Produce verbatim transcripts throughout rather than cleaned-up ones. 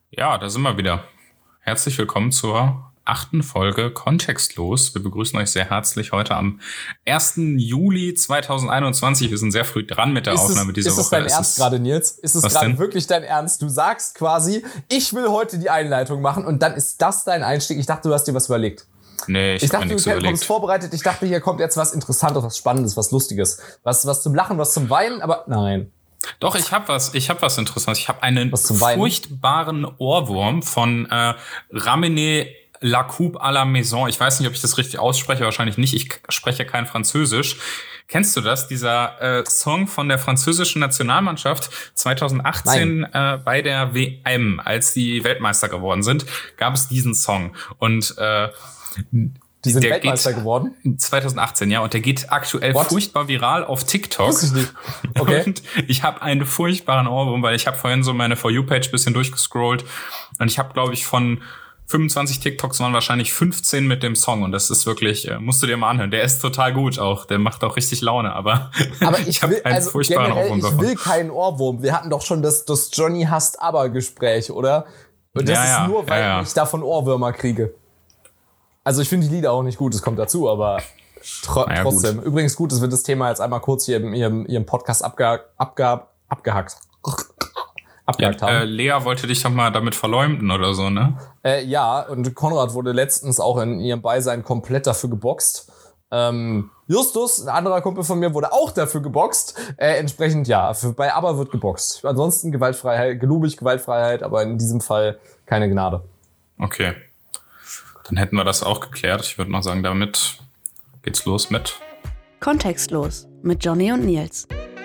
Ja, da sind wir wieder. Herzlich willkommen zur achten Folge Kontextlos. Wir begrüßen euch sehr herzlich heute am ersten Juli zweitausendeinundzwanzig. Wir sind sehr früh dran mit der ist Aufnahme es, dieser ist Woche. Ist es dein Ernst gerade, Nils? Ist es gerade wirklich dein Ernst? Du sagst quasi, ich will heute die Einleitung machen und dann ist das dein Einstieg. Ich dachte, du hast dir was überlegt. Nee, ich, ich dachte, dachte, du überlegt. kommst vorbereitet. Ich dachte, hier kommt jetzt was Interessantes, was Spannendes, was Lustiges. Was, was zum Lachen, was zum Weinen, aber nein. Doch, ich habe was, ich habe was Interessantes. Ich habe einen furchtbaren Ohrwurm von äh, Ramené La Coupe à la Maison. Ich weiß nicht, ob ich das richtig ausspreche, wahrscheinlich nicht. Ich spreche kein Französisch. Kennst du das? Dieser äh, Song von der französischen Nationalmannschaft zweitausendachtzehn äh, bei der W M, als die Weltmeister geworden sind, gab es diesen Song. Und äh, Die sind der Weltmeister geworden? zweitausendachtzehn, ja. Und der geht aktuell What? furchtbar viral auf TikTok. Weiß ich nicht. Okay. Und ich habe einen furchtbaren Ohrwurm, weil ich habe vorhin so meine For You-Page bisschen durchgescrollt. Und ich habe, glaube ich, von fünfundzwanzig TikToks waren wahrscheinlich fünfzehn mit dem Song. Und das ist wirklich, äh, musst du dir mal anhören. Der ist total gut auch. Der macht auch richtig Laune. Aber, aber ich, ich habe einen also furchtbaren generell, Ohrwurm ich davon. will keinen Ohrwurm. Wir hatten doch schon das, das Johnny hasst aber Gespräch, oder? Und das Ja, ist ja, nur, weil ja, ja. ich davon Ohrwürmer kriege. Also ich finde die Lieder auch nicht gut, das kommt dazu, aber tro- ja, trotzdem. gut. Übrigens gut, dass wir das Thema jetzt einmal kurz hier im ihrem, ihrem Podcast abge- abge- abgehackt, abgehackt Ja, äh, haben. Lea wollte dich doch mal damit verleumden oder so, ne? Äh, ja, und Konrad wurde letztens auch in ihrem Beisein komplett dafür geboxt. Ähm, Justus, ein anderer Kumpel von mir, wurde auch dafür geboxt. Äh, entsprechend, ja, für, bei ABBA wird geboxt. Ansonsten Gewaltfreiheit, gelobig Gewaltfreiheit, aber in diesem Fall keine Gnade. Okay. Dann hätten wir das auch geklärt. Ich würde mal sagen, damit geht's los mit Kontextlos mit Johnny und Nils.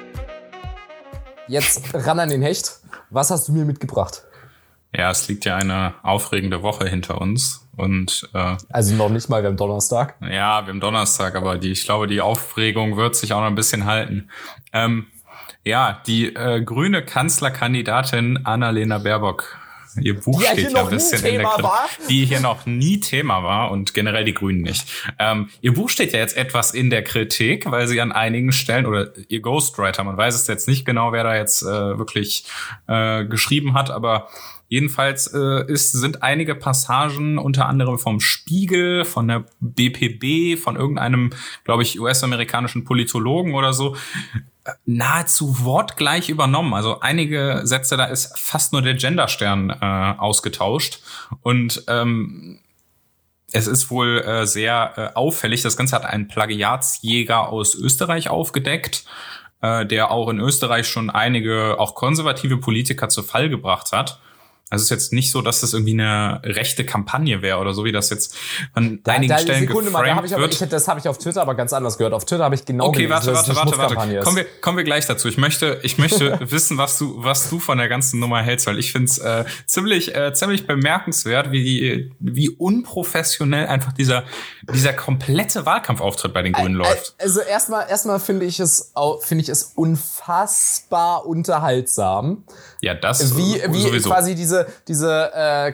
Jetzt ran an den Hecht. Was hast du mir mitgebracht? Ja, es liegt ja eine aufregende Woche hinter uns. Und äh, Also noch nicht mal, wir haben Donnerstag. ja, wir haben Donnerstag, aber die, ich glaube, die Aufregung wird sich auch noch ein bisschen halten. Ähm, ja, die äh, grüne Kanzlerkandidatin Annalena Baerbock. Ihr Buch Die ja steht hier ja noch ein bisschen nie in der Thema Kritik, war. die hier noch nie Thema war und generell die Grünen nicht. Ähm, ihr Buch steht ja jetzt etwas in der Kritik, weil sie an einigen Stellen, oder ihr Ghostwriter, man weiß es jetzt nicht genau, wer da jetzt äh, wirklich äh, geschrieben hat, aber jedenfalls äh, ist, sind einige Passagen, unter anderem vom Spiegel, von der B P B, von irgendeinem, glaube ich, U S-amerikanischen Politologen oder so, nahezu wortgleich übernommen. Also einige Sätze, da ist fast nur der Genderstern äh, ausgetauscht. Und ähm, es ist wohl äh, sehr äh, auffällig. Das Ganze hat ein Plagiatsjäger aus Österreich aufgedeckt, äh, der auch in Österreich schon einige, auch konservative Politiker zu Fall gebracht hat. Also es ist jetzt nicht so, dass das irgendwie eine rechte Kampagne wäre oder so, wie das jetzt an Da, einigen da, Stellen Sekunde mal, da hab geframed ich aber, wird. ich, das habe ich auf Twitter aber ganz anders gehört. Auf Twitter habe ich genau Okay, gelesen, warte, dass warte, es eine warte, warte. Schmutzkampagne ist. Kommen wir, kommen wir gleich dazu. Ich möchte, ich möchte wissen, was du, was du von der ganzen Nummer hältst, weil ich finde es äh, ziemlich, äh, ziemlich bemerkenswert, wie die, wie unprofessionell einfach dieser, dieser komplette Wahlkampfauftritt bei den Grünen läuft. Also erstmal, erstmal finde ich es, au- finde ich es unfassbar unterhaltsam. Ja, das Wie, äh, wie sowieso. quasi diese, diese äh,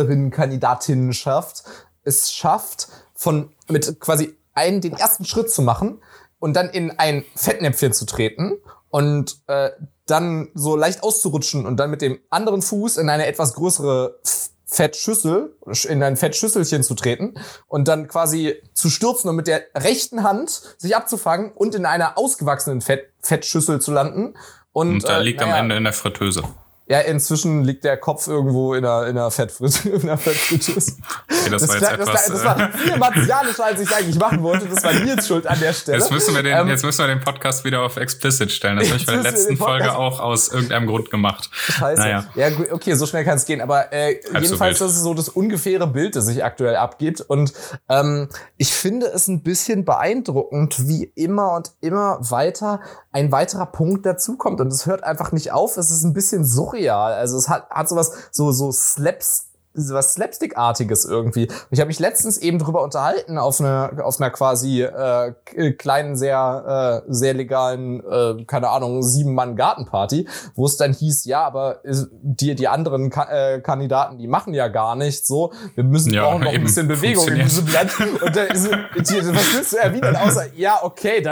Kanzlerinnen-Kandidatinnenschaft es schafft, von mit quasi einen den ersten Schritt zu machen und dann in ein Fettnäpfchen zu treten und äh, dann so leicht auszurutschen und dann mit dem anderen Fuß in eine etwas größere F- Fettschüssel, in ein Fettschüsselchen zu treten und dann quasi zu stürzen und mit der rechten Hand sich abzufangen und in einer ausgewachsenen Fett, Fettschüssel zu landen. Und, Und da äh, liegt naja, am Ende in der Fritteuse. Ja, inzwischen liegt der Kopf irgendwo in einer, in einer Fettfritteuse. In einer Fettfritteuse. Okay, das, war jetzt das, etwas. das war viel martialischer, als ich eigentlich machen wollte. Das war Nils Schuld an der Stelle. Jetzt müssen wir den, Ähm, jetzt müssen wir den Podcast wieder auf explicit stellen. Das habe ich bei der Jetzt müssen wir letzten den Folge Podcast- auch aus irgendeinem Grund gemacht. Scheiße. Naja. Ja, gut, okay, so schnell kann es gehen. Aber äh, so jedenfalls, wild. das ist so das ungefähre Bild, das sich aktuell abgibt. Und ähm, ich finde es ein bisschen beeindruckend, wie immer und immer weiter ein weiterer Punkt dazukommt. Und es hört einfach nicht auf. Es ist ein bisschen surreal. Also es hat, hat sowas, so, so Slaps, was Slapstick-artiges irgendwie. Ich habe mich letztens eben drüber unterhalten auf einer auf einer quasi äh, k- kleinen, sehr äh, sehr legalen, äh, keine Ahnung, sieben-Mann-Gartenparty, wo es dann hieß, ja, aber ist- die die anderen Ka- äh, Kandidaten, die machen ja gar nichts so. Wir müssen Ja, brauchen noch ein eben. bisschen Bewegung in Funktioniert. diesem Land. Und dann ist, die, was willst du erwidern, außer, ja, okay, dann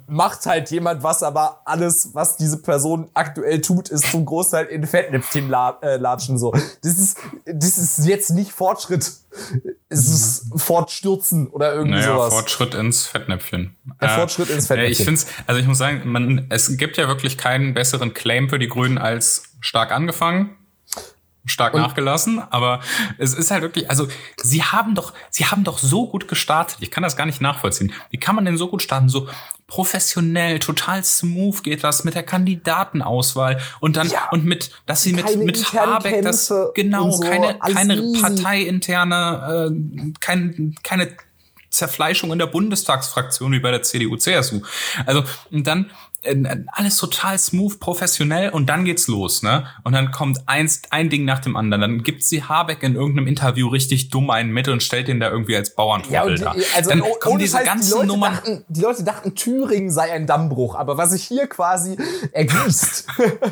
macht halt jemand was, aber alles, was diese Person aktuell tut, ist zum Großteil in Fettnäpfchen la- äh, latschen, so. Das ist, das ist jetzt nicht Fortschritt. Es ist Fortstürzen oder irgendwie naja, sowas. Fortschritt ins Fettnäpfchen. Der Fortschritt ins Fettnäpfchen. Ich find's, also ich muss sagen, man, es gibt ja wirklich keinen besseren Claim für die Grünen als stark angefangen, stark und nachgelassen, aber es ist halt wirklich, also sie haben doch, sie haben doch so gut gestartet. Ich kann das gar nicht nachvollziehen. Wie kann man denn so gut starten? So professionell, total smooth geht das mit der Kandidatenauswahl und dann ja, und mit, dass sie mit mit Habeck das genau so, keine keine easy. parteiinterne, äh, kein, keine Zerfleischung in der Bundestagsfraktion wie bei der C D U, C S U. Also und dann alles total smooth, professionell und dann geht's los, ne? Und dann kommt eins, ein Ding nach dem anderen. Dann gibt sie Habeck in irgendeinem Interview richtig dumm einen mit und stellt ihn da irgendwie als Bauerntrottel ja, da. Also dann oh, kommen diese heißt, ganzen die Leute Nummern. Dachten, die Leute dachten, Thüringen sei ein Dammbruch, aber was sich hier quasi ergießt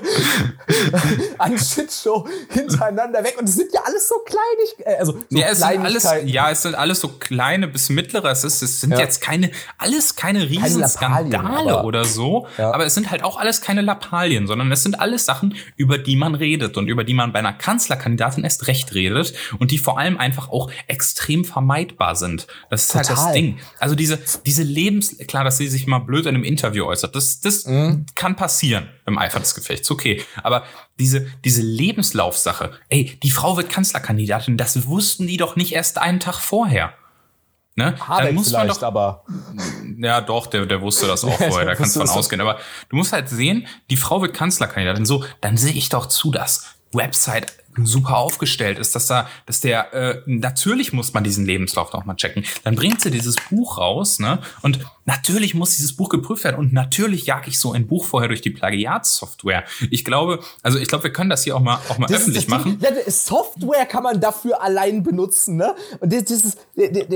an Shitshow hintereinander weg und es sind ja alles so kleinig, also so ja, es sind alles, ja, es sind alles so kleine bis mittlere. Es ist, es sind ja. jetzt keine, alles keine Riesenskandale oder so. Ja. Aber es sind halt auch alles keine Lappalien, sondern es sind alles Sachen, über die man redet und über die man bei einer Kanzlerkandidatin erst recht redet und die vor allem einfach auch extrem vermeidbar sind. Das ist Total. halt das Ding. Also diese, diese Lebens, klar, dass sie sich mal blöd in einem Interview äußert, das, das mhm. kann passieren im Eifer des Gefechts, okay. Aber diese, diese Lebenslaufsache, ey, die Frau wird Kanzlerkandidatin, das wussten die doch nicht erst einen Tag vorher. Ne? Habeck muss man doch, aber ja, doch, der, der wusste das auch vorher, da kannst du von ausgehen. Aber du musst halt sehen, die Frau wird Kanzlerkandidatin. So, dann sehe ich doch zu, dass Website super aufgestellt ist, dass da, dass der, äh, natürlich muss man diesen Lebenslauf noch mal checken. Dann bringt sie dieses Buch raus, ne? Und natürlich muss dieses Buch geprüft werden und natürlich jag ich so ein Buch vorher durch die Plagiatssoftware. Ich glaube, also ich glaube, wir können das hier auch mal, auch mal öffentlich machen. Ja, Software kann man dafür allein benutzen, ne? Und das, das ist,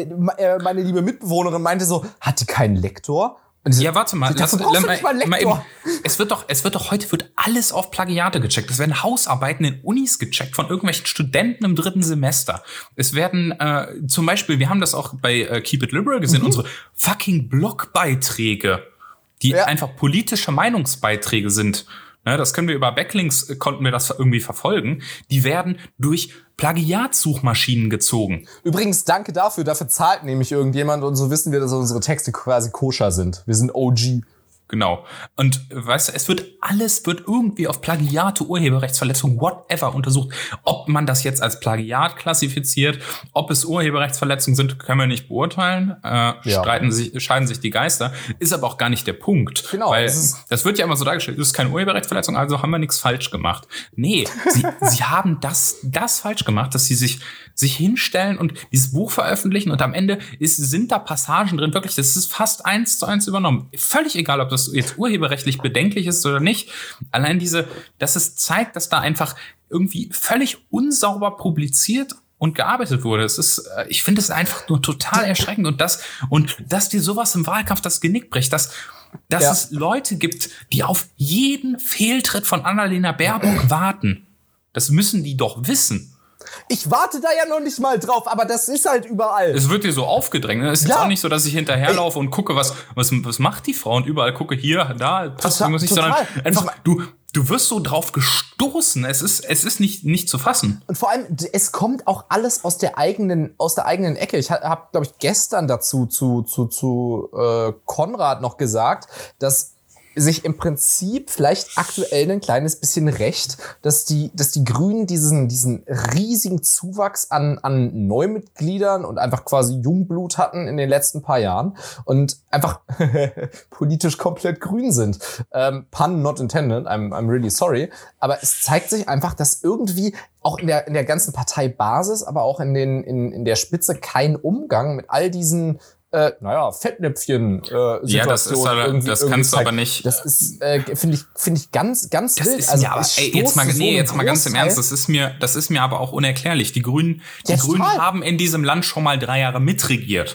meine liebe Mitbewohnerin meinte so, hat die keinen Lektor? So, ja, warte mal, lass, lass, mal, mal, mal eben. Es wird doch, es wird doch heute wird alles auf Plagiate gecheckt. Es werden Hausarbeiten in Unis gecheckt von irgendwelchen Studenten im dritten Semester. Es werden äh, zum Beispiel, wir haben das auch bei äh, Keep It Liberal gesehen, mhm. unsere fucking Blogbeiträge, die ja. einfach politische Meinungsbeiträge sind. Ne, das können wir über Backlinks, äh, konnten wir das irgendwie verfolgen. Die werden durch Plagiatsuchmaschinen gezogen. Übrigens, danke dafür. Dafür zahlt nämlich irgendjemand und so wissen wir, dass unsere Texte quasi koscher sind. Wir sind O G. Genau. Und weißt du, es wird alles wird irgendwie auf Plagiate, Urheberrechtsverletzung, whatever untersucht. Ob man das jetzt als Plagiat klassifiziert, ob es Urheberrechtsverletzungen sind, können wir nicht beurteilen. Äh, ja. Streiten sich, scheiden sich die Geister. Ist aber auch gar nicht der Punkt. Genau. Weil das, das wird ja immer so dargestellt, das ist keine Urheberrechtsverletzung, also haben wir nichts falsch gemacht. Nee, sie, sie haben das, das falsch gemacht, dass sie sich, sich hinstellen und dieses Buch veröffentlichen und am Ende ist, sind da Passagen drin, wirklich, das ist fast eins zu eins übernommen. Völlig egal, ob das jetzt urheberrechtlich bedenklich ist oder nicht. Allein diese, dass es zeigt, dass da einfach irgendwie völlig unsauber publiziert und gearbeitet wurde. Es ist, ich finde es einfach nur total erschreckend und das, und dass dir sowas im Wahlkampf das Genick bricht, dass, dass ja. es Leute gibt, die auf jeden Fehltritt von Annalena Baerbock warten. Das müssen die doch wissen. Ich warte da ja noch nicht mal drauf, aber das ist halt überall. Es wird dir so aufgedrängt. Es ist ja. jetzt auch nicht so, dass ich hinterherlaufe und gucke, was, was, was macht die Frau und überall gucke, hier, da, passt total, irgendwas nicht, total. sondern einfach, du, du wirst so drauf gestoßen. Es ist, es ist nicht, nicht zu fassen. Und vor allem, es kommt auch alles aus der eigenen, aus der eigenen Ecke. Ich habe, glaube ich, gestern dazu zu, zu, zu äh, Konrad noch gesagt, dass sich im Prinzip vielleicht aktuell ein kleines bisschen recht, dass die, dass die Grünen diesen, diesen riesigen Zuwachs an, an Neumitgliedern und einfach quasi Jungblut hatten in den letzten paar Jahren und einfach politisch komplett grün sind. Ähm, pun not intended, I'm, I'm really sorry. Aber es zeigt sich einfach, dass irgendwie auch in der, in der ganzen Parteibasis, aber auch in den, in, in der Spitze kein Umgang mit all diesen Äh, naja, Fettnäpfchen-Situation. Äh, ja, das ist aber, irgendwie, das irgendwie kannst du aber nicht. Das ist, äh, finde ich, finde ich ganz, ganz das wild. Ist also, mir aber, ey, jetzt mal, nee, jetzt mal ganz im Ernst, das ist mir, das ist mir aber auch unerklärlich. Die Grünen, die Grünen total. haben in diesem Land schon mal drei Jahre mitregiert.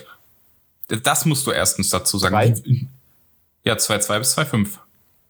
Das musst du erstens dazu sagen. Drei? Ja, zwei Komma zwei bis zwei Komma fünf.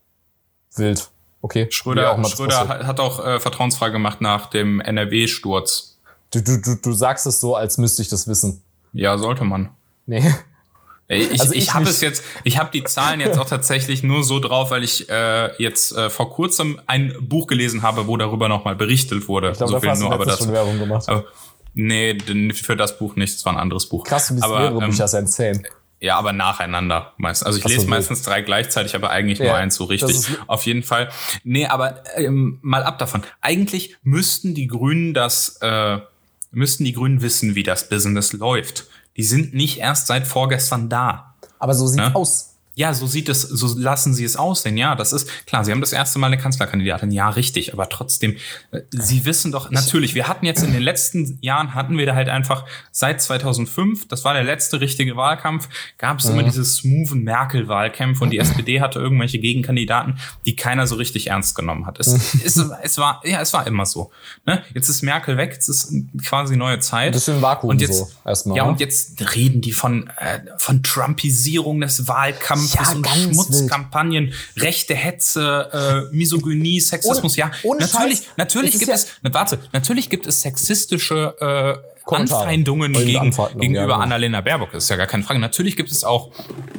Wild. Okay. Schröder, auch Schröder hat auch äh, Vertrauensfrage gemacht nach dem N R W-Sturz. Du, du, du, du sagst es so, als müsste ich das wissen. Ja, sollte man. Nee. Ich, Also ich, ich habe nicht. es jetzt, ich habe die Zahlen jetzt auch tatsächlich nur so drauf, weil ich äh, jetzt äh, vor kurzem ein Buch gelesen habe, wo darüber nochmal berichtet wurde. Ich glaube, so da hast du aber letztens das schon Werbung gemacht. Aber, nee, denn für das Buch nicht, das war ein anderes Buch. Krass, du liest aber, mehrere ähm, Bücher, das ist insane. Ja, aber nacheinander meistens. Also ich Ach so, lese gut. meistens drei gleichzeitig, aber eigentlich nur Ja, eins so das richtig. ist- Auf jeden Fall. Nee, aber ähm, mal ab davon. Eigentlich müssten die Grünen das, äh, müssten die Grünen wissen, wie das Business läuft. Die sind nicht erst seit vorgestern da. Aber so sieht's Ja? aus. Ja, so sieht es, so lassen sie es aussehen. Ja, das ist klar. Sie haben das erste Mal eine Kanzlerkandidatin. Ja, richtig. Aber trotzdem, äh, sie wissen doch, natürlich, wir hatten jetzt in den letzten Jahren, hatten wir da halt einfach seit zweitausendfünf, das war der letzte richtige Wahlkampf, gab es immer diese smoothen Merkel-Wahlkämpfe und die S P D hatte irgendwelche Gegenkandidaten, die keiner so richtig ernst genommen hat. Es, es, es war, ja, es war immer so. Ne? Jetzt ist Merkel weg, jetzt ist quasi neue Zeit. Ein bisschen Vakuum und jetzt, so erstmal. Ja, ne? und jetzt reden die von, äh, von Trumpisierung des Wahlkampfes Ja, und ganz Schmutzkampagnen, rechte Hetze, äh, Misogynie, Sexismus. Ohne- ja, ohne natürlich, Scheiß, natürlich es ist gibt ja- es, na, warte, natürlich gibt es sexistische äh, Kommentare. Anfeindungen Oder gegen, Anfeindungen, gegenüber ja, genau. Annalena Baerbock. Das ist ja gar keine Frage. Natürlich gibt es auch,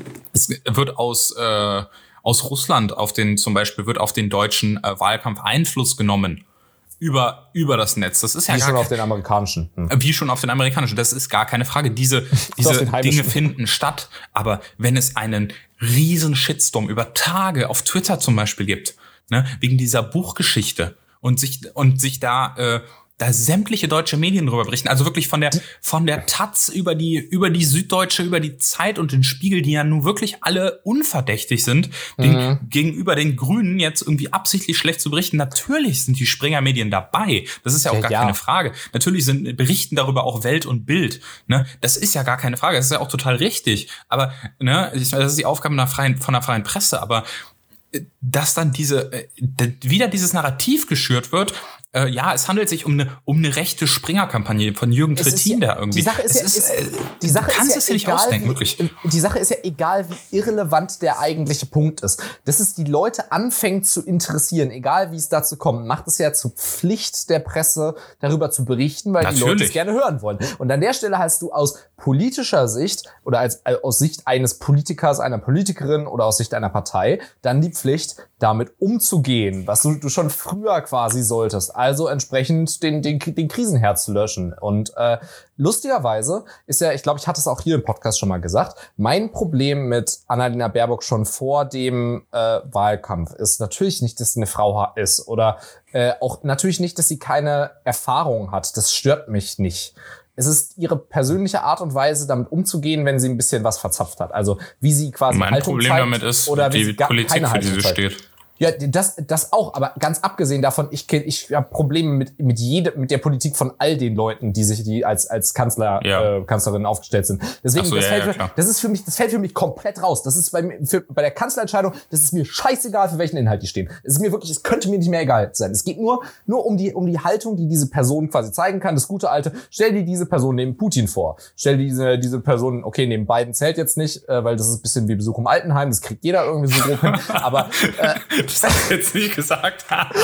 es wird aus äh, aus Russland auf den, zum Beispiel wird auf den deutschen äh, Wahlkampf Einfluss genommen über über das Netz. Das ist ja Wie gar schon kein, auf den amerikanischen. Hm. wie schon auf den amerikanischen. Das ist gar keine Frage. Diese, auf diese den heimischen. Dinge finden statt. Aber wenn es einen riesen Shitstorm über Tage auf Twitter zum Beispiel gibt, ne, wegen dieser Buchgeschichte und sich, und sich da, äh, da sämtliche deutsche Medien drüber berichten, also wirklich von der, von der Taz über die, über die Süddeutsche, über die Zeit und den Spiegel, die ja nun wirklich alle unverdächtig sind, den, Mhm. gegenüber den Grünen jetzt irgendwie absichtlich schlecht zu berichten. Natürlich sind die Springer-Medien dabei. Das ist ja auch Ja, gar ja. keine Frage. Natürlich sind, berichten darüber auch Welt und Bild. Ne? Das ist ja gar keine Frage. Das ist ja auch total richtig. Aber, ne, ich, das ist die Aufgabe einer freien, von der freien Presse. Aber äh, dass dann diese, äh, d- wieder dieses Narrativ geschürt wird, äh, ja, es handelt sich um eine, um eine rechte Springer-Kampagne von Jürgen Es ist Trittin ja- da irgendwie. Die Sache ist, Es ja, ist, äh, die Sache du kannst ist ja es dir nicht egal, ausdenken, wie, wirklich. Die Sache ist ja egal, wie irrelevant der eigentliche Punkt ist. Dass es die Leute anfängt zu interessieren, egal wie es dazu kommt, macht es ja zur Pflicht der Presse, darüber zu berichten, weil die Leute Natürlich. es gerne hören wollen. Und an der Stelle hast du aus politischer Sicht oder als, äh, aus Sicht eines Politikers, einer Politikerin oder aus Sicht einer Partei dann die Pflicht, damit umzugehen, was du, du schon früher quasi solltest. Also entsprechend den, den, den Krisenherd zu löschen. Und äh, lustigerweise ist ja, ich glaube, ich hatte es auch hier im Podcast schon mal gesagt, mein Problem mit Annalena Baerbock schon vor dem äh, Wahlkampf ist natürlich nicht, dass sie eine Frau ha- ist oder äh, auch natürlich nicht, dass sie keine Erfahrung hat. Das stört mich nicht. Es ist ihre persönliche Art und Weise, damit umzugehen, wenn sie ein bisschen was verzapft hat. Also wie sie quasi Mein Haltung Problem zeigt damit ist oder wie die sie gar Politik, keine für die Haltung sie zeigt. steht. Ja, das, das auch, aber ganz abgesehen davon, ich kenn, ich habe Probleme mit mit jede, mit der Politik von all den Leuten, die sich die als als Kanzler Ja. äh, Kanzlerin aufgestellt sind. Deswegen, Ach so, das, ja, fällt ja, mir, klar. das ist für mich, das fällt für mich komplett raus. Das ist bei mir, für, bei der Kanzlerentscheidung, das ist mir scheißegal, für welchen Inhalt die stehen. Es ist mir wirklich, es könnte mir nicht mehr egal sein. Es geht nur nur um die um die Haltung, die diese Person quasi zeigen kann. Das gute alte, stell dir diese Person neben Putin vor. Stell dir diese diese Person, okay, neben Biden zählt jetzt nicht, äh, weil das ist ein bisschen wie Besuch im Altenheim. Das kriegt jeder irgendwie so grob hin. Aber äh, Das hast du jetzt nicht gesagt.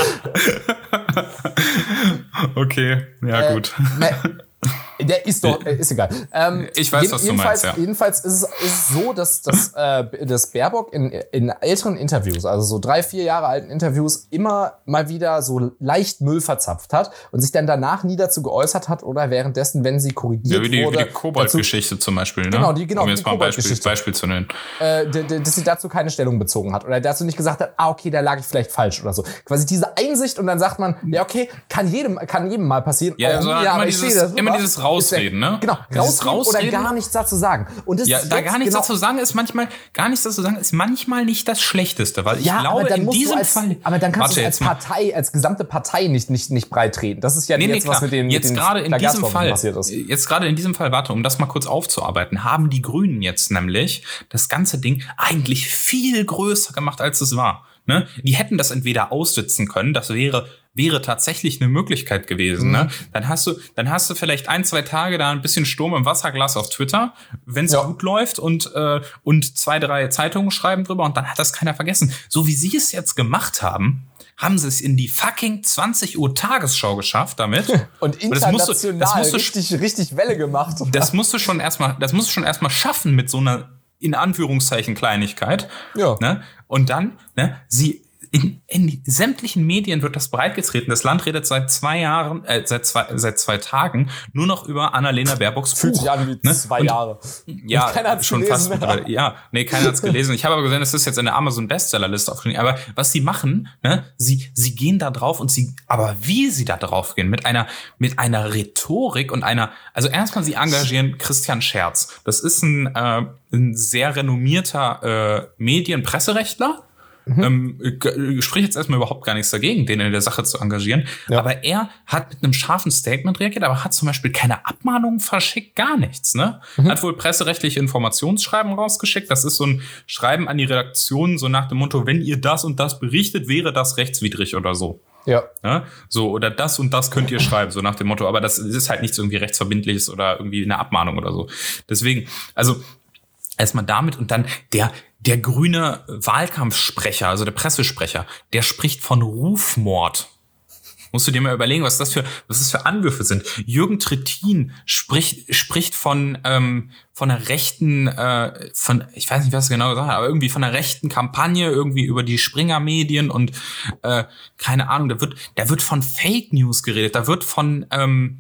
Okay, ja Äh, gut. ne, der ist doch, äh, ist egal. Ähm, Ich weiß, was du jedenfalls, meinst, ja. Jedenfalls ist es, ist es so, dass, dass, äh, dass Baerbock in, in älteren Interviews, also so drei, vier Jahre alten Interviews, immer mal wieder so leicht Müll verzapft hat und sich dann danach nie dazu geäußert hat oder währenddessen, wenn sie korrigiert Ja, wie die, wurde, wie die Kobold-Geschichte zum Beispiel, ne? Genau, die- genau, um die jetzt mal ein Beispiel, Kobold-Geschichte. Beispiel zu nennen. äh, d- d- dass sie dazu keine Stellung bezogen hat oder dazu nicht gesagt hat, ah, okay, da lag ich vielleicht falsch oder so. Quasi diese Einsicht und dann sagt man, ja, okay, kann jedem, kann jedem mal passieren. Ja, Oh, sondern immer aber ich dieses- sehe das, immer oder? dieses Ist weg. Rausreden, ne? Genau, Dieses rausreden, oder Rausreden. gar nichts dazu sagen. Und das Ja, ist da jetzt gar nichts genau, dazu sagen ist manchmal, gar nichts dazu sagen ist manchmal nicht das Schlechteste, weil ich ja, glaube, aber dann in musst diesem du als, Fall. aber dann kannst Warte du als jetzt mal. Partei, als gesamte Partei nicht, nicht, nicht breit treten. Das ist ja Nee, nee, jetzt, was klar. mit den, jetzt mit den gerade in diesem Plagiatsvorwürfen Fall, passiert ist. jetzt gerade in diesem Fall, warte, um das mal kurz aufzuarbeiten, haben die Grünen jetzt nämlich das ganze Ding eigentlich viel größer gemacht, als es war. Ne? Die hätten das entweder aussitzen können, das wäre wäre tatsächlich eine Möglichkeit gewesen. Mhm. Ne? Dann hast du, dann hast du vielleicht ein, zwei Tage da ein bisschen Sturm im Wasserglas auf Twitter, wenn es Ja. gut läuft und äh, und zwei, drei Zeitungen schreiben drüber und dann hat das keiner vergessen. So wie sie es jetzt gemacht haben, haben sie es in die fucking zwanzig Uhr Tagesschau geschafft damit. Und das musst du- international das musst du- richtig, richtig Welle gemacht. Das musst du schon erstmal, das musst du schon erstmal schaffen mit so einer in Anführungszeichen Kleinigkeit. Ja. Ne? Und dann, ne, sie in, in sämtlichen Medien wird das breitgetreten. Das Land redet seit zwei Jahren, äh, seit zwei, seit zwei Tagen nur noch über Annalena Baerbocks Buch. Fühlt sich an wie ne? zwei und, Jahre. Ja, keiner hat's schon gelesen. fast. Oder, ja, nee, keiner hat's gelesen. Ich habe aber gesehen, es ist jetzt in der Amazon-Bestsellerliste aufgeschrieben. Aber was sie machen, ne, sie, sie gehen da drauf und sie, aber wie sie da drauf gehen, mit einer, mit einer Rhetorik und einer, also erstmal sie engagieren Christian Scherz. Das ist ein, äh, ein sehr renommierter äh, Medienpresserechtler. Mhm. Ähm, spricht jetzt erstmal überhaupt gar nichts dagegen, den in der Sache zu engagieren. Ja. Aber er hat mit einem scharfen Statement reagiert, aber hat zum Beispiel keine Abmahnungen verschickt, gar nichts. Ne? Mhm. Hat wohl presserechtliche Informationsschreiben rausgeschickt. Das ist so ein Schreiben an die Redaktion, so nach dem Motto, wenn ihr das und das berichtet, wäre das rechtswidrig oder so. Ja. Ja. So, oder das und das könnt ihr schreiben, so nach dem Motto. Aber das ist halt nichts irgendwie rechtsverbindliches oder irgendwie eine Abmahnung oder so. Deswegen, also erstmal damit und dann der der grüne Wahlkampfsprecher, also der Pressesprecher, der spricht von Rufmord. Musst du dir mal überlegen, was das für was das für Anwürfe sind. Jürgen Trittin spricht spricht von ähm, von einer rechten äh, von ich weiß nicht, was er genau gesagt hat, aber irgendwie von einer rechten Kampagne irgendwie über die Springer-Medien und äh, keine Ahnung, da wird da wird von Fake News geredet, da wird von ähm,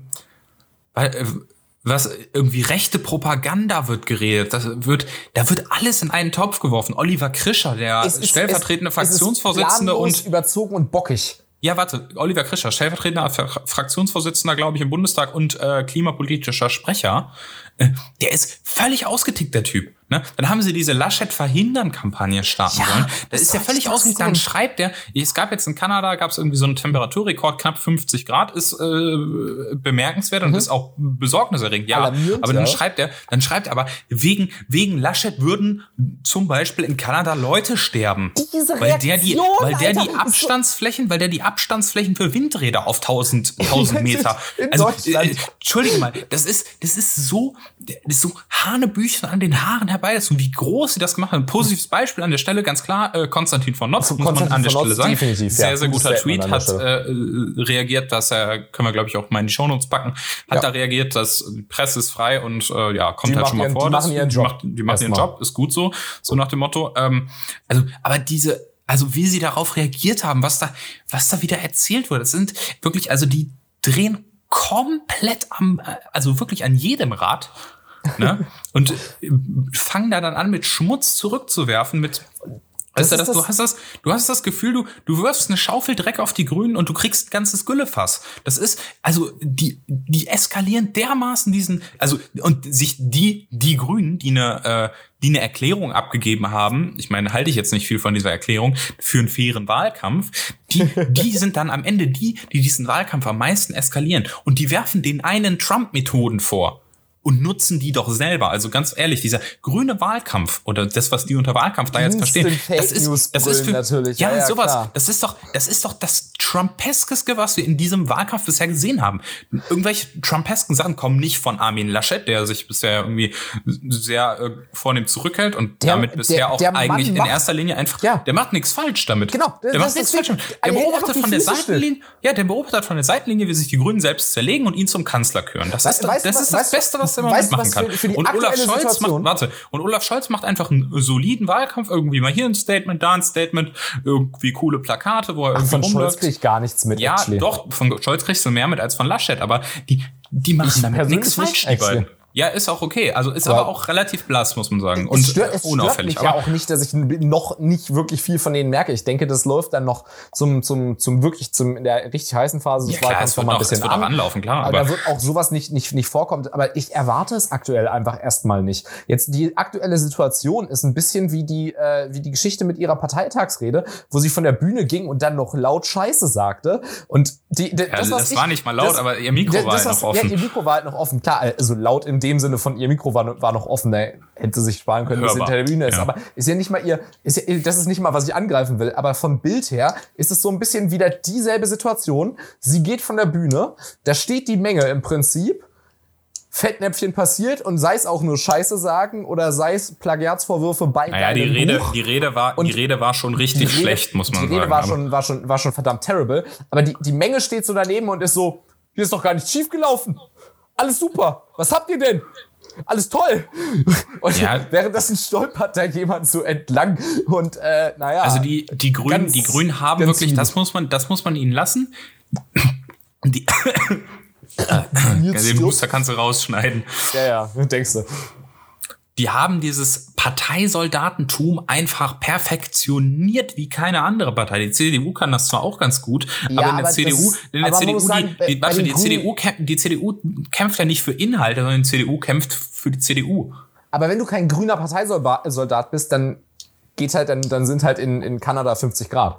äh, was irgendwie rechte Propaganda wird geredet, das wird, da wird alles in einen Topf geworfen. Oliver Krischer, der ist, stellvertretende es, Fraktionsvorsitzende es ist und überzogen und bockig. Ja, warte, Oliver Krischer, stellvertretender Fraktionsvorsitzender, glaube ich, im Bundestag und äh, klimapolitischer Sprecher, äh, der ist völlig ausgetickt, der Typ. Ne? Dann haben sie diese Laschet-Verhindern-Kampagne starten ja, wollen. Das ist ja völlig ausgetickt. Dann schreibt der, es gab jetzt in Kanada, gab es irgendwie so einen Temperaturrekord, knapp fünfzig Grad, ist äh, bemerkenswert und mhm. ist auch besorgniserregend. Ja, aber dann ja. schreibt er, dann schreibt er aber, wegen, wegen Laschet würden zum Beispiel in Kanada Leute sterben. Diese weil der die, weil der Alter, die Abstandsflächen, weil der die Abstandsflächen für Windräder auf tausend, tausend Meter. In also, Deutschland. Äh, Entschuldige mal, das ist, das ist so, das ist so Hanebüchen an den Haaren herbei, das und wie groß sie das gemacht haben. Ein positives Beispiel an der Stelle, ganz klar, äh, Konstantin von Notz, muss man an der Stelle sagen. Definitiv, sehr, ja, sehr guter Tweet, hat äh, reagiert, dass er, können wir glaube ich auch mal in die Shownotes packen, hat ja. da reagiert, dass die Presse ist frei und äh, ja, kommt die halt schon mal ihren, vor. Die machen ihren die Job. Macht, die machen ihren Job, ist gut so, so nach dem Motto. Ähm, also, aber diese, also wie sie darauf reagiert haben, was da, was da wieder erzählt wurde, das sind wirklich, also die drehen komplett am, also wirklich an jedem Rad. Ne? Und fangen da dann an, mit Schmutz zurückzuwerfen, mit weißt du, das, das, du hast das, du hast das Gefühl, du, du wirfst eine Schaufel Dreck auf die Grünen und du kriegst ein ganzes Güllefass. Das ist, also, die, die eskalieren dermaßen diesen, also, und sich die, die Grünen, die eine, äh, die eine Erklärung abgegeben haben, ich meine, halte ich jetzt nicht viel von dieser Erklärung, für einen fairen Wahlkampf, die, die sind dann am Ende die, die diesen Wahlkampf am meisten eskalieren. Und die werfen den einen Trump-Methoden vor. Und nutzen die doch selber. Also ganz ehrlich, dieser grüne Wahlkampf oder das, was die unter Wahlkampf da jetzt verstehen, das ist, das ist für, natürlich. ja, ja, ja sowas. Klar. Das ist doch, das ist doch das Trumpeskeste, was wir in diesem Wahlkampf bisher gesehen haben. Irgendwelche Trumpesken Sachen kommen nicht von Armin Laschet, der sich bisher irgendwie sehr äh, vornehm zurückhält und der, damit bisher der, auch der eigentlich in erster Linie einfach, ja. der macht nichts falsch damit. Genau. Der macht nichts falsch damit. Der beobachtet von der Seitenlinie, ja, der beobachtet von der Seitenlinie, wie sich die Grünen selbst zerlegen und ihn zum Kanzler küren. Das ist, das, das, ist das Beste, was der Moment machen kann. Für, für die und Olaf Scholz Situation. macht, warte, und Olaf Scholz macht einfach einen soliden Wahlkampf, irgendwie mal hier ein Statement, da ein Statement, irgendwie coole Plakate, wo er Ach, irgendwie von rumläuft. Scholz krieg ich gar nichts mit. Ja, actually. doch, von Scholz kriegst du mehr mit als von Laschet, aber die, die machen ich damit nichts falsch, die beiden. Ja, ist auch okay. Also ist aber, aber auch relativ blass, muss man sagen. Und es stört, es unauffällig. Stört mich aber ja auch nicht, dass ich noch nicht wirklich viel von denen merke. Ich denke, das läuft dann noch zum, zum, zum wirklich, zum, in der richtig heißen Phase des ja, Wahlkampfs noch mal ein bisschen es wird an. Auch anlaufen, klar. Aber, aber da wird auch sowas nicht, nicht, nicht vorkommen. Aber ich erwarte es aktuell einfach erstmal nicht. Jetzt die aktuelle Situation ist ein bisschen wie die, äh, wie die Geschichte mit ihrer Parteitagsrede, wo sie von der Bühne ging und dann noch laut Scheiße sagte. Und die, die, ja, das, das ich, war nicht mal laut, das, aber ihr Mikro das, war halt noch offen. Ja, ihr Mikro war halt noch offen. Klar, also laut in dem Sinne von ihr Mikro war, war noch offen, da hätte sich sparen können, bis sie hinter der Bühne ist. Ja. Aber ist ja nicht mal ihr, ist ja, das ist nicht mal, was ich angreifen will. Aber vom Bild her ist es so ein bisschen wieder dieselbe Situation. Sie geht von der Bühne, da steht die Menge im Prinzip, Fettnäpfchen passiert und sei es auch nur Scheiße sagen oder sei es Plagiatsvorwürfe bei naja, deinem die Rede, Buch. Die Rede war, die Rede war schon richtig Rede, schlecht, muss man sagen. Die Rede war schon, war schon, war schon verdammt terrible. Aber die, die Menge steht so daneben und ist so, hier ist doch gar nichts schief gelaufen. Alles super. Was habt ihr denn? alles toll. Und ja. währenddessen stolpert da jemand so entlang und äh, naja. Also die, die Grünen, ganz, die Grünen haben wirklich, lieb. das muss man, das muss man ihnen lassen. Die, den Booster kannst du rausschneiden. Ja, ja, denkst du. Die haben dieses Parteisoldatentum einfach perfektioniert wie keine andere Partei. Die C D U kann das zwar auch ganz gut, Ja, aber in der aber C D U, das- in der aber C D U, man muss sagen, die, die, bei warte, den die C D U, kämpft, die C D U kämpft ja nicht für Inhalte, sondern die C D U kämpft für die C D U. Aber wenn du kein grüner Parteisoldat bist, dann geht halt, dann, dann sind halt in, in Kanada fünfzig Grad.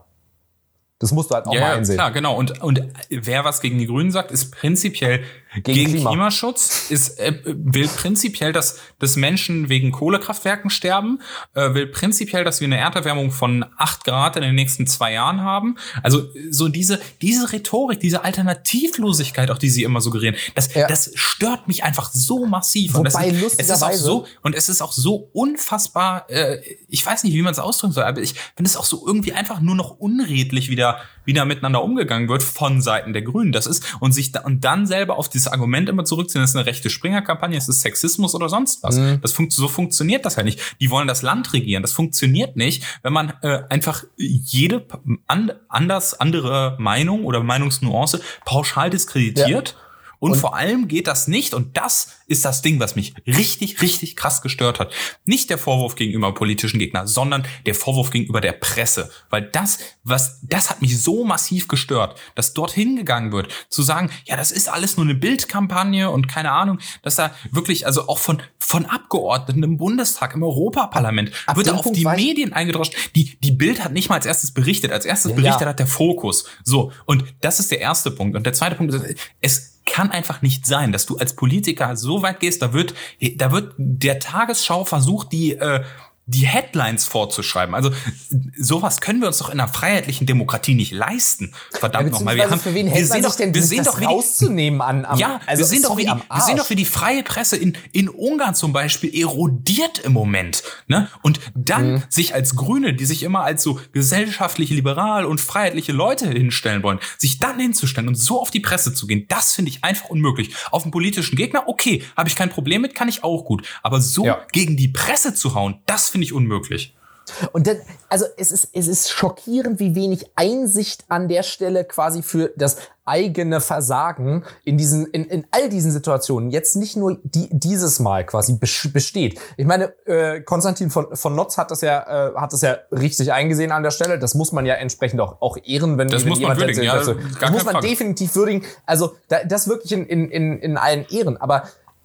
Das musst du halt auch Ja, mal ja, einsehen. klar, genau. Und, und wer was gegen die Grünen sagt, ist prinzipiell Gegen gegen, Klima. Klimaschutz, ist, äh, will prinzipiell, dass, dass Menschen wegen Kohlekraftwerken sterben, äh, will prinzipiell, dass wir eine Erderwärmung von acht Grad in den nächsten zwei Jahren haben. Also so diese, diese Rhetorik, diese Alternativlosigkeit, auch die sie immer suggerieren, das, Ja. das stört mich einfach so massiv. Wobei, und das ist, es ist auch lustigerweise- so, und es ist auch so unfassbar, äh, ich weiß nicht, wie man es ausdrücken soll, aber ich finde es auch so irgendwie einfach nur noch unredlich wieder, wieder miteinander umgegangen wird von Seiten der Grünen. Das ist, und sich da, und dann selber auf dieses Argument immer zurückziehen, das ist eine rechte Springer-Kampagne, es ist Sexismus oder sonst was. Mhm. Das funkt, so funktioniert das halt nicht. Die wollen das Land regieren. Das funktioniert nicht, wenn man äh, einfach jede an, anders andere Meinung oder Meinungsnuance pauschal diskreditiert. Ja. Und, Und- vor allem geht das nicht, und das ist das Ding, was mich richtig, richtig krass gestört hat. Nicht der Vorwurf gegenüber politischen Gegnern, sondern der Vorwurf gegenüber der Presse. Weil das, was, das hat mich so massiv gestört, dass dort hingegangen wird, zu sagen, ja, das ist alles nur eine Bildkampagne und keine Ahnung, dass da wirklich, also auch von, von Abgeordneten im Bundestag, im Europaparlament, Ab wird da dem auf Punkt die war ich- Medien eingedroscht. Die, die Bild hat nicht mal als erstes berichtet. Als erstes Ja, berichtet ja. hat der Fokus. So. Und das ist der erste Punkt. Und der zweite Punkt ist, es kann einfach nicht sein, dass du als Politiker so weit gehst, da wird, da wird der Tagesschau versucht, die, äh, die Headlines vorzuschreiben. Also sowas können wir uns doch in einer freiheitlichen Demokratie nicht leisten. Verdammt Ja, nochmal. Wir haben, für wen wir hält man sehen sich doch, denn wir das sehen doch, wie die, rauszunehmen an am, ja, also, wir sehen doch, sorry, wie die, am wir sehen doch, Arsch. wie die freie Presse in, in Ungarn zum Beispiel erodiert im Moment, ne? Und dann Mhm. sich als Grüne, die sich immer als so gesellschaftlich liberal und freiheitliche Leute hinstellen wollen, sich dann hinzustellen und so auf die Presse zu gehen, das finde ich einfach unmöglich. Auf einen politischen Gegner, okay, habe ich kein Problem mit, kann ich auch gut. Aber so Ja. gegen die Presse zu hauen, das finde ich unmöglich. Und dann, also es ist, es ist schockierend, wie wenig Einsicht an der Stelle quasi für das eigene Versagen in diesen, in, in all diesen Situationen jetzt nicht nur die, dieses Mal quasi bes- besteht. Ich meine, äh, Konstantin von, von Notz hat das ja, äh, hat das ja richtig eingesehen an der Stelle. Das muss man ja entsprechend auch, auch ehren, wenn, Das wenn muss man jemand würdigen, ja, das, gar das keine muss man Frage. definitiv würdigen. Also da, das wirklich in, in, in, in allen Ehren. Aber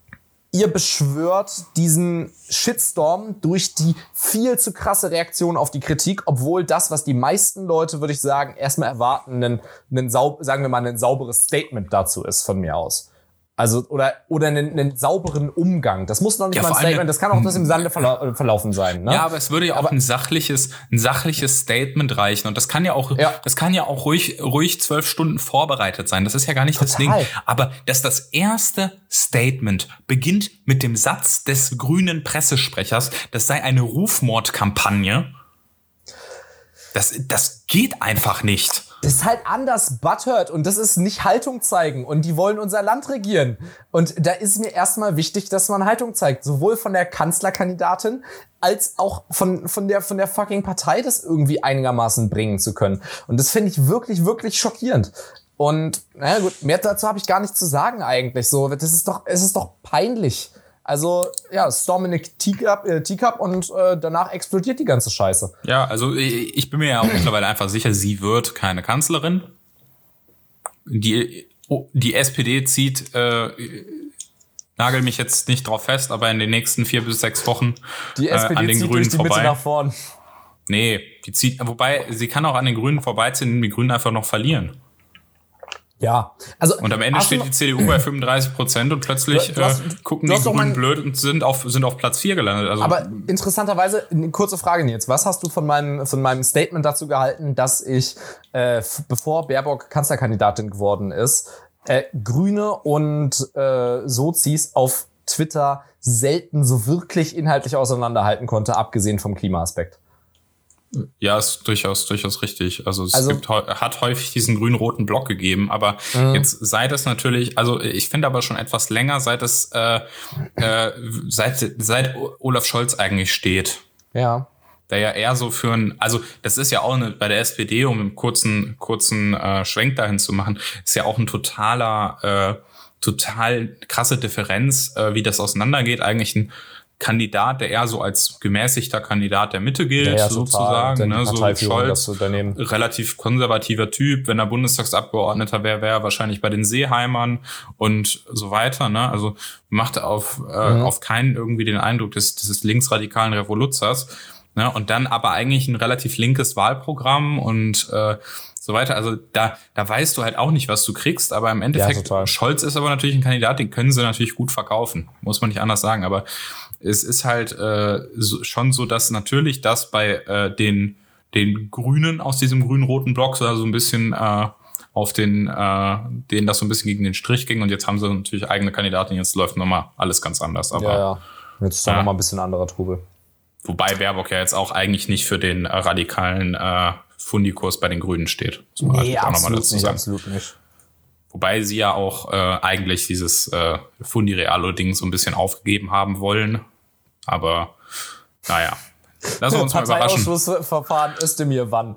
ihr beschwört diesen Shitstorm durch die viel zu krasse Reaktion auf die Kritik, obwohl das, was die meisten Leute, würde ich sagen, erstmal erwarten, ein, ein sau- sagen wir mal, ein sauberes Statement dazu ist von mir aus. Also, oder, oder einen, einen sauberen Umgang. Das muss noch nicht Ja, mal ein vor allem- Statement, das kann auch das im Sande verla verlaufen sein. Ne? Ja, aber es würde ja auch Aber- ein sachliches, ein sachliches Statement reichen. Und das kann ja auch, Ja. das kann ja auch ruhig, ruhig zwölf Stunden vorbereitet sein. Das ist ja gar nicht das Total. Ding. Aber dass das erste Statement beginnt mit dem Satz des grünen Pressesprechers, das sei eine Rufmordkampagne, das, das geht einfach nicht. Das ist halt anders butthurt und das ist nicht Haltung zeigen und die wollen unser Land regieren. Und da ist mir erstmal wichtig, dass man Haltung zeigt, sowohl von der Kanzlerkandidatin als auch von, von der, von der fucking Partei, das irgendwie einigermaßen bringen zu können. Und das finde ich wirklich, wirklich schockierend. Und naja gut, mehr dazu habe ich gar nicht zu sagen eigentlich. So, das ist doch, es ist doch peinlich. Also ja, Storm in a Teacup, äh, Teacup und äh, danach explodiert die ganze Scheiße. Ja, also ich, ich bin mir ja auch mittlerweile einfach sicher, sie wird keine Kanzlerin. Die, oh, die S P D zieht, äh, nagel mich jetzt nicht drauf fest, aber in den nächsten vier bis sechs Wochen Die S P D äh, an den zieht Grünen durch die vorbei. Mitte nach vorn. Nee, die zieht, wobei sie kann auch an den Grünen vorbeiziehen und die Grünen einfach noch verlieren. Ja, also Und am Ende hast steht du- die C D U bei fünfunddreißig Prozent und plötzlich Du- du hast- äh, gucken du die hast doch Grünen mein- blöd und sind auf, sind auf Platz vier gelandet. Also, Aber interessanterweise, eine kurze Frage, Nils. Was hast du von meinem, von meinem Statement dazu gehalten, dass ich, äh, f- bevor Baerbock Kanzlerkandidatin geworden ist, äh, Grüne und äh, Sozis auf Twitter selten so wirklich inhaltlich auseinanderhalten konnte, abgesehen vom Klimaaspekt? Ja, ist durchaus, durchaus richtig. Also es Also- gibt, hat häufig diesen grün-roten Block gegeben, aber Mhm. jetzt seit es natürlich, also ich finde aber schon etwas länger, seit es, äh, äh, seit, seit Olaf Scholz eigentlich steht. Ja. Der ja eher so für ein, also das ist ja auch eine, bei der S P D, um einen kurzen, kurzen äh, Schwenk dahin zu machen, ist ja auch ein totaler, äh, total krasse Differenz, äh, wie das auseinandergeht. Eigentlich ein Kandidat, der eher so als gemäßigter Kandidat der Mitte gilt, Ja, ja, total. sozusagen. Denn Ne? die So Parteiführung Scholz, das zu übernehmen. relativ konservativer Typ. Wenn er Bundestagsabgeordneter wäre, wäre er wahrscheinlich bei den Seeheimern und so weiter. Ne? Also macht auf, äh, Mhm. auf keinen irgendwie den Eindruck des, des linksradikalen Revoluzers. Ne? Und dann aber eigentlich ein relativ linkes Wahlprogramm und äh, so weiter. Also da, da weißt du halt auch nicht, was du kriegst. Aber im Endeffekt, total. Scholz ist aber natürlich ein Kandidat, den können sie natürlich gut verkaufen. Muss man nicht anders sagen. Aber es ist halt äh, so, schon so, dass natürlich das bei äh, den, den Grünen aus diesem grün-roten Block so ein bisschen äh, auf den, äh, denen das so ein bisschen gegen den Strich ging. Und jetzt haben sie natürlich eigene Kandidaten. Jetzt läuft nochmal alles ganz anders. Aber Ja, ja. Jetzt ist da Ja. nochmal ein bisschen anderer Trubel. wobei Baerbock ja jetzt auch eigentlich nicht für den äh, radikalen äh, Fundikurs bei den Grünen steht. Muss man Nee, halt auch noch mal absolut dazu nicht, sagen. absolut nicht. Wobei sie ja auch äh, eigentlich dieses äh, Fundi-Realo-Ding so ein bisschen aufgegeben haben wollen. Aber naja, lassen wir uns mal überraschen. Parteiausschussverfahren Özdemir wann?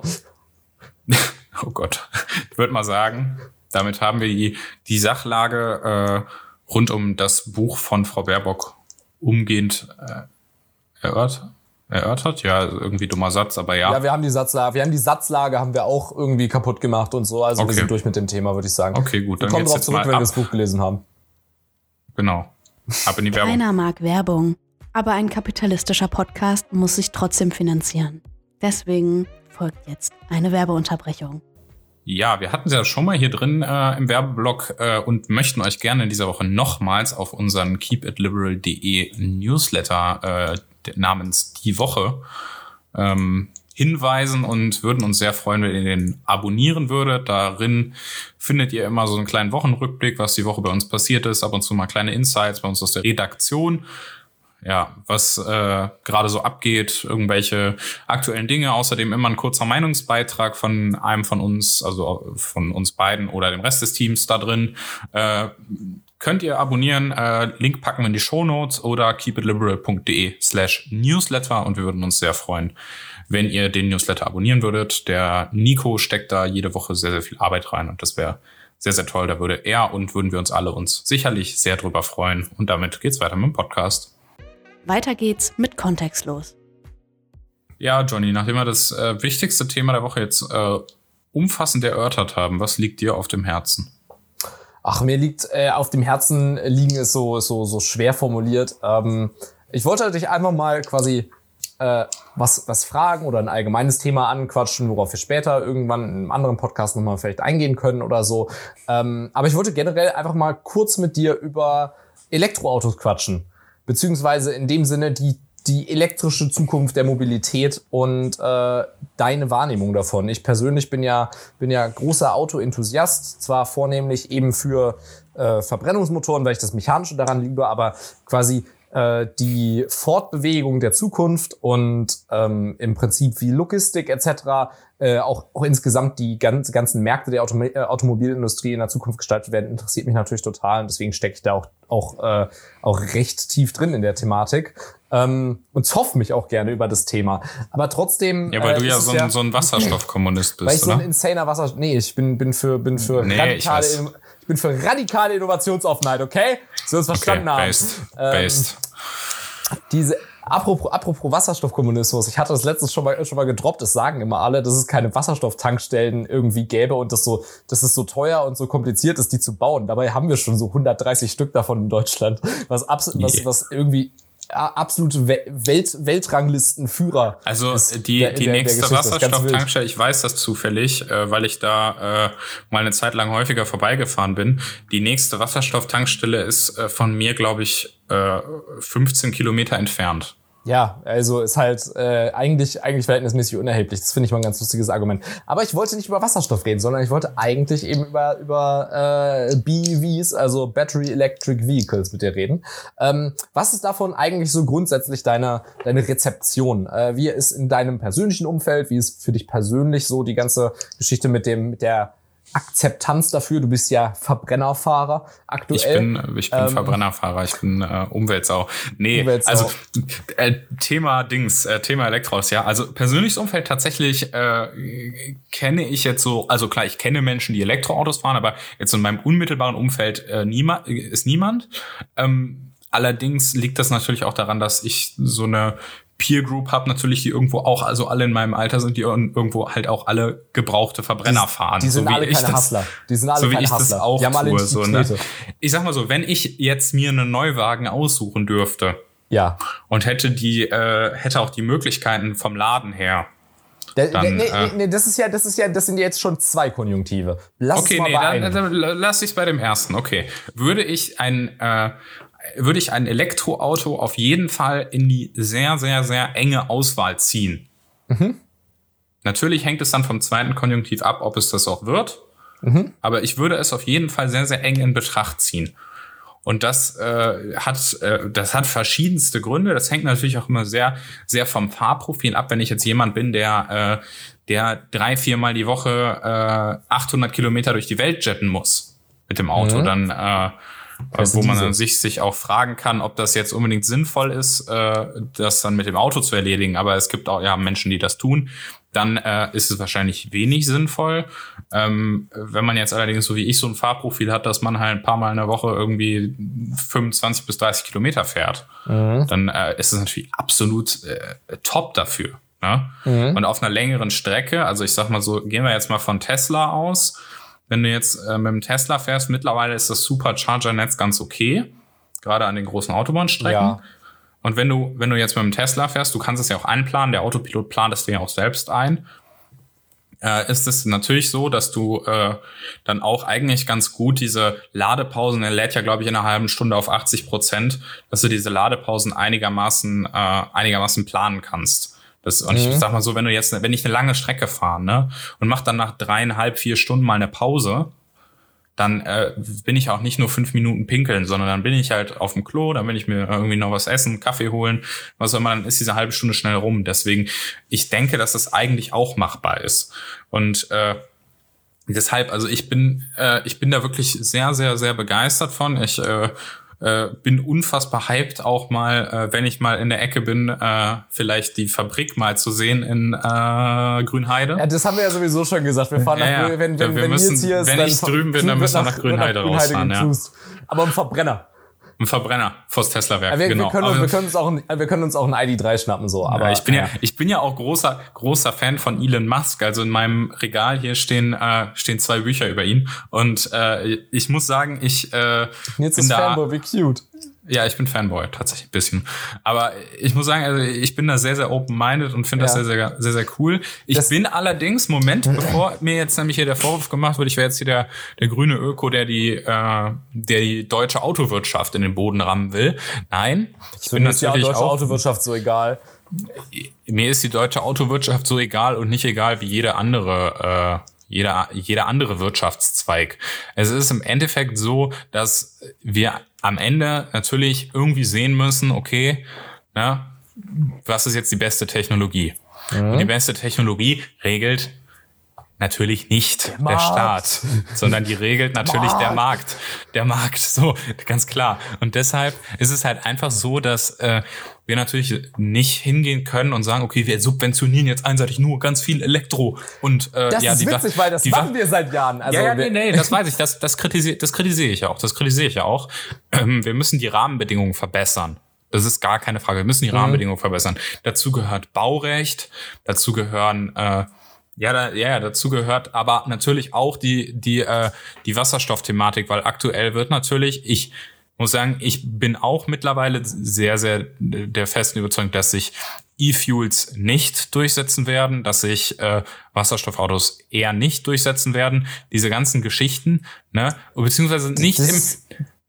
Oh Gott. Ich würde mal sagen, damit haben wir die, die Sachlage äh, rund um das Buch von Frau Baerbock umgehend äh, erörtert. Erörtert? Ja, irgendwie dummer Satz, aber ja. Ja, wir haben die Satzlage, wir haben die Satzlage haben wir auch irgendwie kaputt gemacht und so. Also Okay. wir sind durch mit dem Thema, würde ich sagen. Okay, gut, Wir dann kommen geht's drauf jetzt zurück, mal wenn wir ab. das Buch gelesen haben. Genau. Ab in die Werbung. Keiner mag Werbung, aber ein kapitalistischer Podcast muss sich trotzdem finanzieren. Deswegen folgt jetzt eine Werbeunterbrechung. Ja, wir hatten es ja schon mal hier drin äh, im Werbeblock äh, und möchten euch gerne in dieser Woche nochmals auf unseren keep it liberal punkt de Newsletter äh, namens Die Woche ähm, hinweisen und würden uns sehr freuen, wenn ihr den abonnieren würdet. Darin findet ihr immer so einen kleinen Wochenrückblick, was die Woche bei uns passiert ist, ab und zu mal kleine Insights bei uns aus der Redaktion. Ja, was äh, gerade so abgeht, irgendwelche aktuellen Dinge, außerdem immer ein kurzer Meinungsbeitrag von einem von uns, also von uns beiden oder dem Rest des Teams da drin. Äh, könnt ihr abonnieren, äh, Link packen wir in die Shownotes oder keep it liberal punkt de slash newsletter und wir würden uns sehr freuen, wenn ihr den Newsletter abonnieren würdet. Der Nico steckt da jede Woche sehr, sehr viel Arbeit rein und das wäre sehr, sehr toll. Da würde er und würden wir uns alle uns sicherlich sehr drüber freuen. Und damit geht's weiter mit dem Podcast. Weiter geht's mit Kontextlos. Ja, Johnny, nachdem wir das äh, wichtigste Thema der Woche jetzt äh, umfassend erörtert haben, was liegt dir auf dem Herzen? Ach, mir liegt äh, auf dem Herzen liegen ist so so so schwer formuliert. Ähm, ich wollte dich einfach mal quasi äh, was was fragen oder ein allgemeines Thema anquatschen, worauf wir später irgendwann in einem anderen Podcast nochmal vielleicht eingehen können oder so. Ähm, aber ich wollte generell einfach mal kurz mit dir über Elektroautos quatschen. Beziehungsweise in dem Sinne die die elektrische Zukunft der Mobilität und äh, deine Wahrnehmung davon. Ich persönlich bin ja bin ja großer Autoenthusiast, zwar vornehmlich eben für äh, Verbrennungsmotoren, weil ich das Mechanische daran liebe, aber quasi äh, die Fortbewegung der Zukunft und ähm, im Prinzip wie Logistik et cetera Äh, auch, auch insgesamt die ganz, ganzen Märkte der Autom- äh, Automobilindustrie in der Zukunft gestaltet werden, interessiert mich natürlich total und deswegen stecke ich da auch auch äh, auch recht tief drin in der Thematik ähm, und zoffe mich auch gerne über das Thema. Aber trotzdem Ja, weil äh, du ja ist so es ein, so ein Wasserstoffkommunist weil ich bist, so ein oder? insaner Wasser... Nee, ich bin, bin für, bin für Nee, ich radikale, weiß. Inno- ich bin für radikale Innovationsoffenheit, okay? So uns verstanden haben. based, Ähm, based. Diese, apropos, apropos Wasserstoffkommunismus, ich hatte das letztens schon mal, schon mal gedroppt, das sagen immer alle, dass es keine Wasserstofftankstellen irgendwie gäbe und das so, dass es so teuer und so kompliziert ist, die zu bauen. Dabei haben wir schon so hundertdreißig Stück davon in Deutschland, was, abs- was, Yeah. was irgendwie a- absolute We- Welt, Weltranglistenführer Also ist die, der- die der- der nächste Geschichte. Das ist ganz wild. Wasserstofftankstelle, ich weiß das zufällig, äh, weil ich da äh, mal eine Zeit lang häufiger vorbeigefahren bin. Die nächste Wasserstofftankstelle ist äh, von mir, glaube ich, äh, fünfzehn Kilometer entfernt. Ja, also ist halt äh, eigentlich eigentlich verhältnismäßig unerheblich. Das finde ich mal ein ganz lustiges Argument. Aber ich wollte nicht über Wasserstoff reden, sondern ich wollte eigentlich eben über über äh, B E Vs, also Battery Electric Vehicles, mit dir reden. Ähm, was ist davon eigentlich so grundsätzlich deine deine Rezeption? Äh, wie ist in deinem persönlichen Umfeld? Wie ist für dich persönlich so die ganze Geschichte mit dem mit der Akzeptanz dafür? Du bist ja Verbrennerfahrer aktuell. Ich bin, ich bin ähm, Verbrennerfahrer, ich bin äh, Umweltsau. Nee, Umweltsau. also äh, Thema Dings, äh, Thema Elektros, ja. Also persönliches Umfeld tatsächlich äh, kenne ich jetzt so, also klar, ich kenne Menschen, die Elektroautos fahren, aber jetzt in meinem unmittelbaren Umfeld äh, niemand, ist niemand. Ähm, allerdings liegt das natürlich auch daran, dass ich so eine Peer Group habe natürlich, die irgendwo auch, also alle in meinem Alter sind, die irgendwo halt auch alle gebrauchte Verbrenner die, fahren. Die sind so alle keine das, Hustler. Die sind alle so wie keine ich Hustler. das auch die haben alle tue. So, ne? Ich sag mal so, wenn ich jetzt mir einen Neuwagen aussuchen dürfte, ja, und hätte die, äh, hätte auch die Möglichkeiten vom Laden her. Da, dann, nee, äh, nee, das ist ja, das ist ja, das sind jetzt schon zwei Konjunktive. Lass okay, es mal nee, bei dann, dann lass ich's bei dem ersten. Okay, würde ich ein äh, würde ich ein Elektroauto auf jeden Fall in die sehr, sehr, sehr enge Auswahl ziehen. Mhm. Natürlich hängt es dann vom zweiten Konjunktiv ab, ob es das auch wird. Mhm. Aber ich würde es auf jeden Fall sehr, sehr eng in Betracht ziehen. Und das äh, hat äh, das hat verschiedenste Gründe. Das hängt natürlich auch immer sehr, sehr vom Fahrprofil ab. Wenn ich jetzt jemand bin, der äh, der drei, viermal die Woche äh, achthundert Kilometer durch die Welt jetten muss mit dem Auto, mhm. dann äh, wo man dann sich, sich auch fragen kann, ob das jetzt unbedingt sinnvoll ist, äh, das dann mit dem Auto zu erledigen. Aber es gibt auch ja Menschen, die das tun. Dann äh, ist es wahrscheinlich wenig sinnvoll. Ähm, wenn man jetzt allerdings so wie ich so ein Fahrprofil hat, dass man halt ein paar Mal in der Woche irgendwie fünfundzwanzig bis dreißig Kilometer fährt, mhm. dann äh, ist es natürlich absolut äh, top dafür. Ne? Mhm. Und auf einer längeren Strecke, also ich sag mal so, gehen wir jetzt mal von Tesla aus. Wenn du jetzt äh, mit dem Tesla fährst, mittlerweile ist das Supercharger-Netz ganz okay, gerade an den großen Autobahnstrecken. Ja. Und wenn du wenn du jetzt mit dem Tesla fährst, du kannst es ja auch einplanen, der Autopilot plant es dir ja auch selbst ein, äh, ist es natürlich so, dass du äh, dann auch eigentlich ganz gut diese Ladepausen, er lädt ja, glaube ich, in einer halben Stunde auf achtzig Prozent, dass du diese Ladepausen einigermaßen äh, einigermaßen planen kannst. Das, und mhm. ich sag mal so, wenn du jetzt, wenn ich eine lange Strecke fahre, ne, und mach dann nach dreieinhalb, vier Stunden mal eine Pause, dann äh, bin ich auch nicht nur fünf Minuten pinkeln, sondern dann bin ich halt auf dem Klo, dann will ich mir irgendwie noch was essen, Kaffee holen, was auch immer, dann ist diese halbe Stunde schnell rum. Deswegen, ich denke, dass das eigentlich auch machbar ist. Und äh, deshalb, also ich bin, äh, ich bin da wirklich sehr, sehr, sehr begeistert von. Ich äh, Äh, bin unfassbar hyped, auch mal, äh, wenn ich mal in der Ecke bin, äh, vielleicht die Fabrik mal zu sehen in äh, Grünheide. Ja, das haben wir ja sowieso schon gesagt. Wir fahren ja, nach, ja. wenn, wenn, wir wenn müssen, jetzt hier ist, wenn ich drüben bin, dann müssen wir nach, nach Grünheide, nach Grünheide rausfahren. Ja. Aber im Verbrenner. Ein Verbrenner vors Tesla-Werk, wir, genau. Wir können, uns, wir, können uns auch ein, wir können uns auch ein I D drei schnappen, so. Aber ja, ich bin ja, ja, ich bin ja auch großer, großer Fan von Elon Musk. Also in meinem Regal hier stehen, äh, stehen zwei Bücher über ihn. Und äh, ich muss sagen, ich äh, jetzt bin ist da. Fanboy, wie cute. Ja, ich bin Fanboy, tatsächlich ein bisschen. Aber ich muss sagen, also ich bin da sehr, sehr open-minded und finde ja. das sehr, sehr, sehr, sehr cool. Ich das bin allerdings, Moment, bevor mir jetzt nämlich hier der Vorwurf gemacht wird, ich wäre jetzt hier der, der grüne Öko, der die, äh, der die deutsche Autowirtschaft in den Boden rammen will. Nein, ich so bin natürlich auch... Mir ist die deutsche Autowirtschaft so egal. Mir ist die deutsche Autowirtschaft so egal und nicht egal wie jede andere, äh, jeder, jeder andere Wirtschaftszweig. Es ist im Endeffekt so, dass wir am Ende natürlich irgendwie sehen müssen, okay, na, was ist jetzt die beste Technologie? Mhm. Und die beste Technologie regelt natürlich nicht der, der Staat, sondern die regelt natürlich Markt. der Markt. Der Markt, so, ganz klar. Und deshalb ist es halt einfach so, dass äh, wir natürlich nicht hingehen können und sagen, okay, wir subventionieren jetzt einseitig nur ganz viel Elektro und äh, das ja, ist die witzig, weil das die machen wir seit Jahren. Also ja, ja, nee, nee, das weiß ich, das das kritisiere das kritisiere ich auch, das kritisiere ich ja auch. Ähm, wir müssen die Rahmenbedingungen verbessern. Das ist gar keine Frage. Wir müssen die mhm. Rahmenbedingungen verbessern. Dazu gehört Baurecht, dazu gehören äh, Ja, da, ja, dazu gehört aber natürlich auch die die äh, die Wasserstoffthematik, weil aktuell wird natürlich, ich muss sagen, ich bin auch mittlerweile sehr, sehr der festen Überzeugung, dass sich E-Fuels nicht durchsetzen werden, dass sich äh, Wasserstoffautos eher nicht durchsetzen werden. Diese ganzen Geschichten, ne, beziehungsweise nicht das im ist,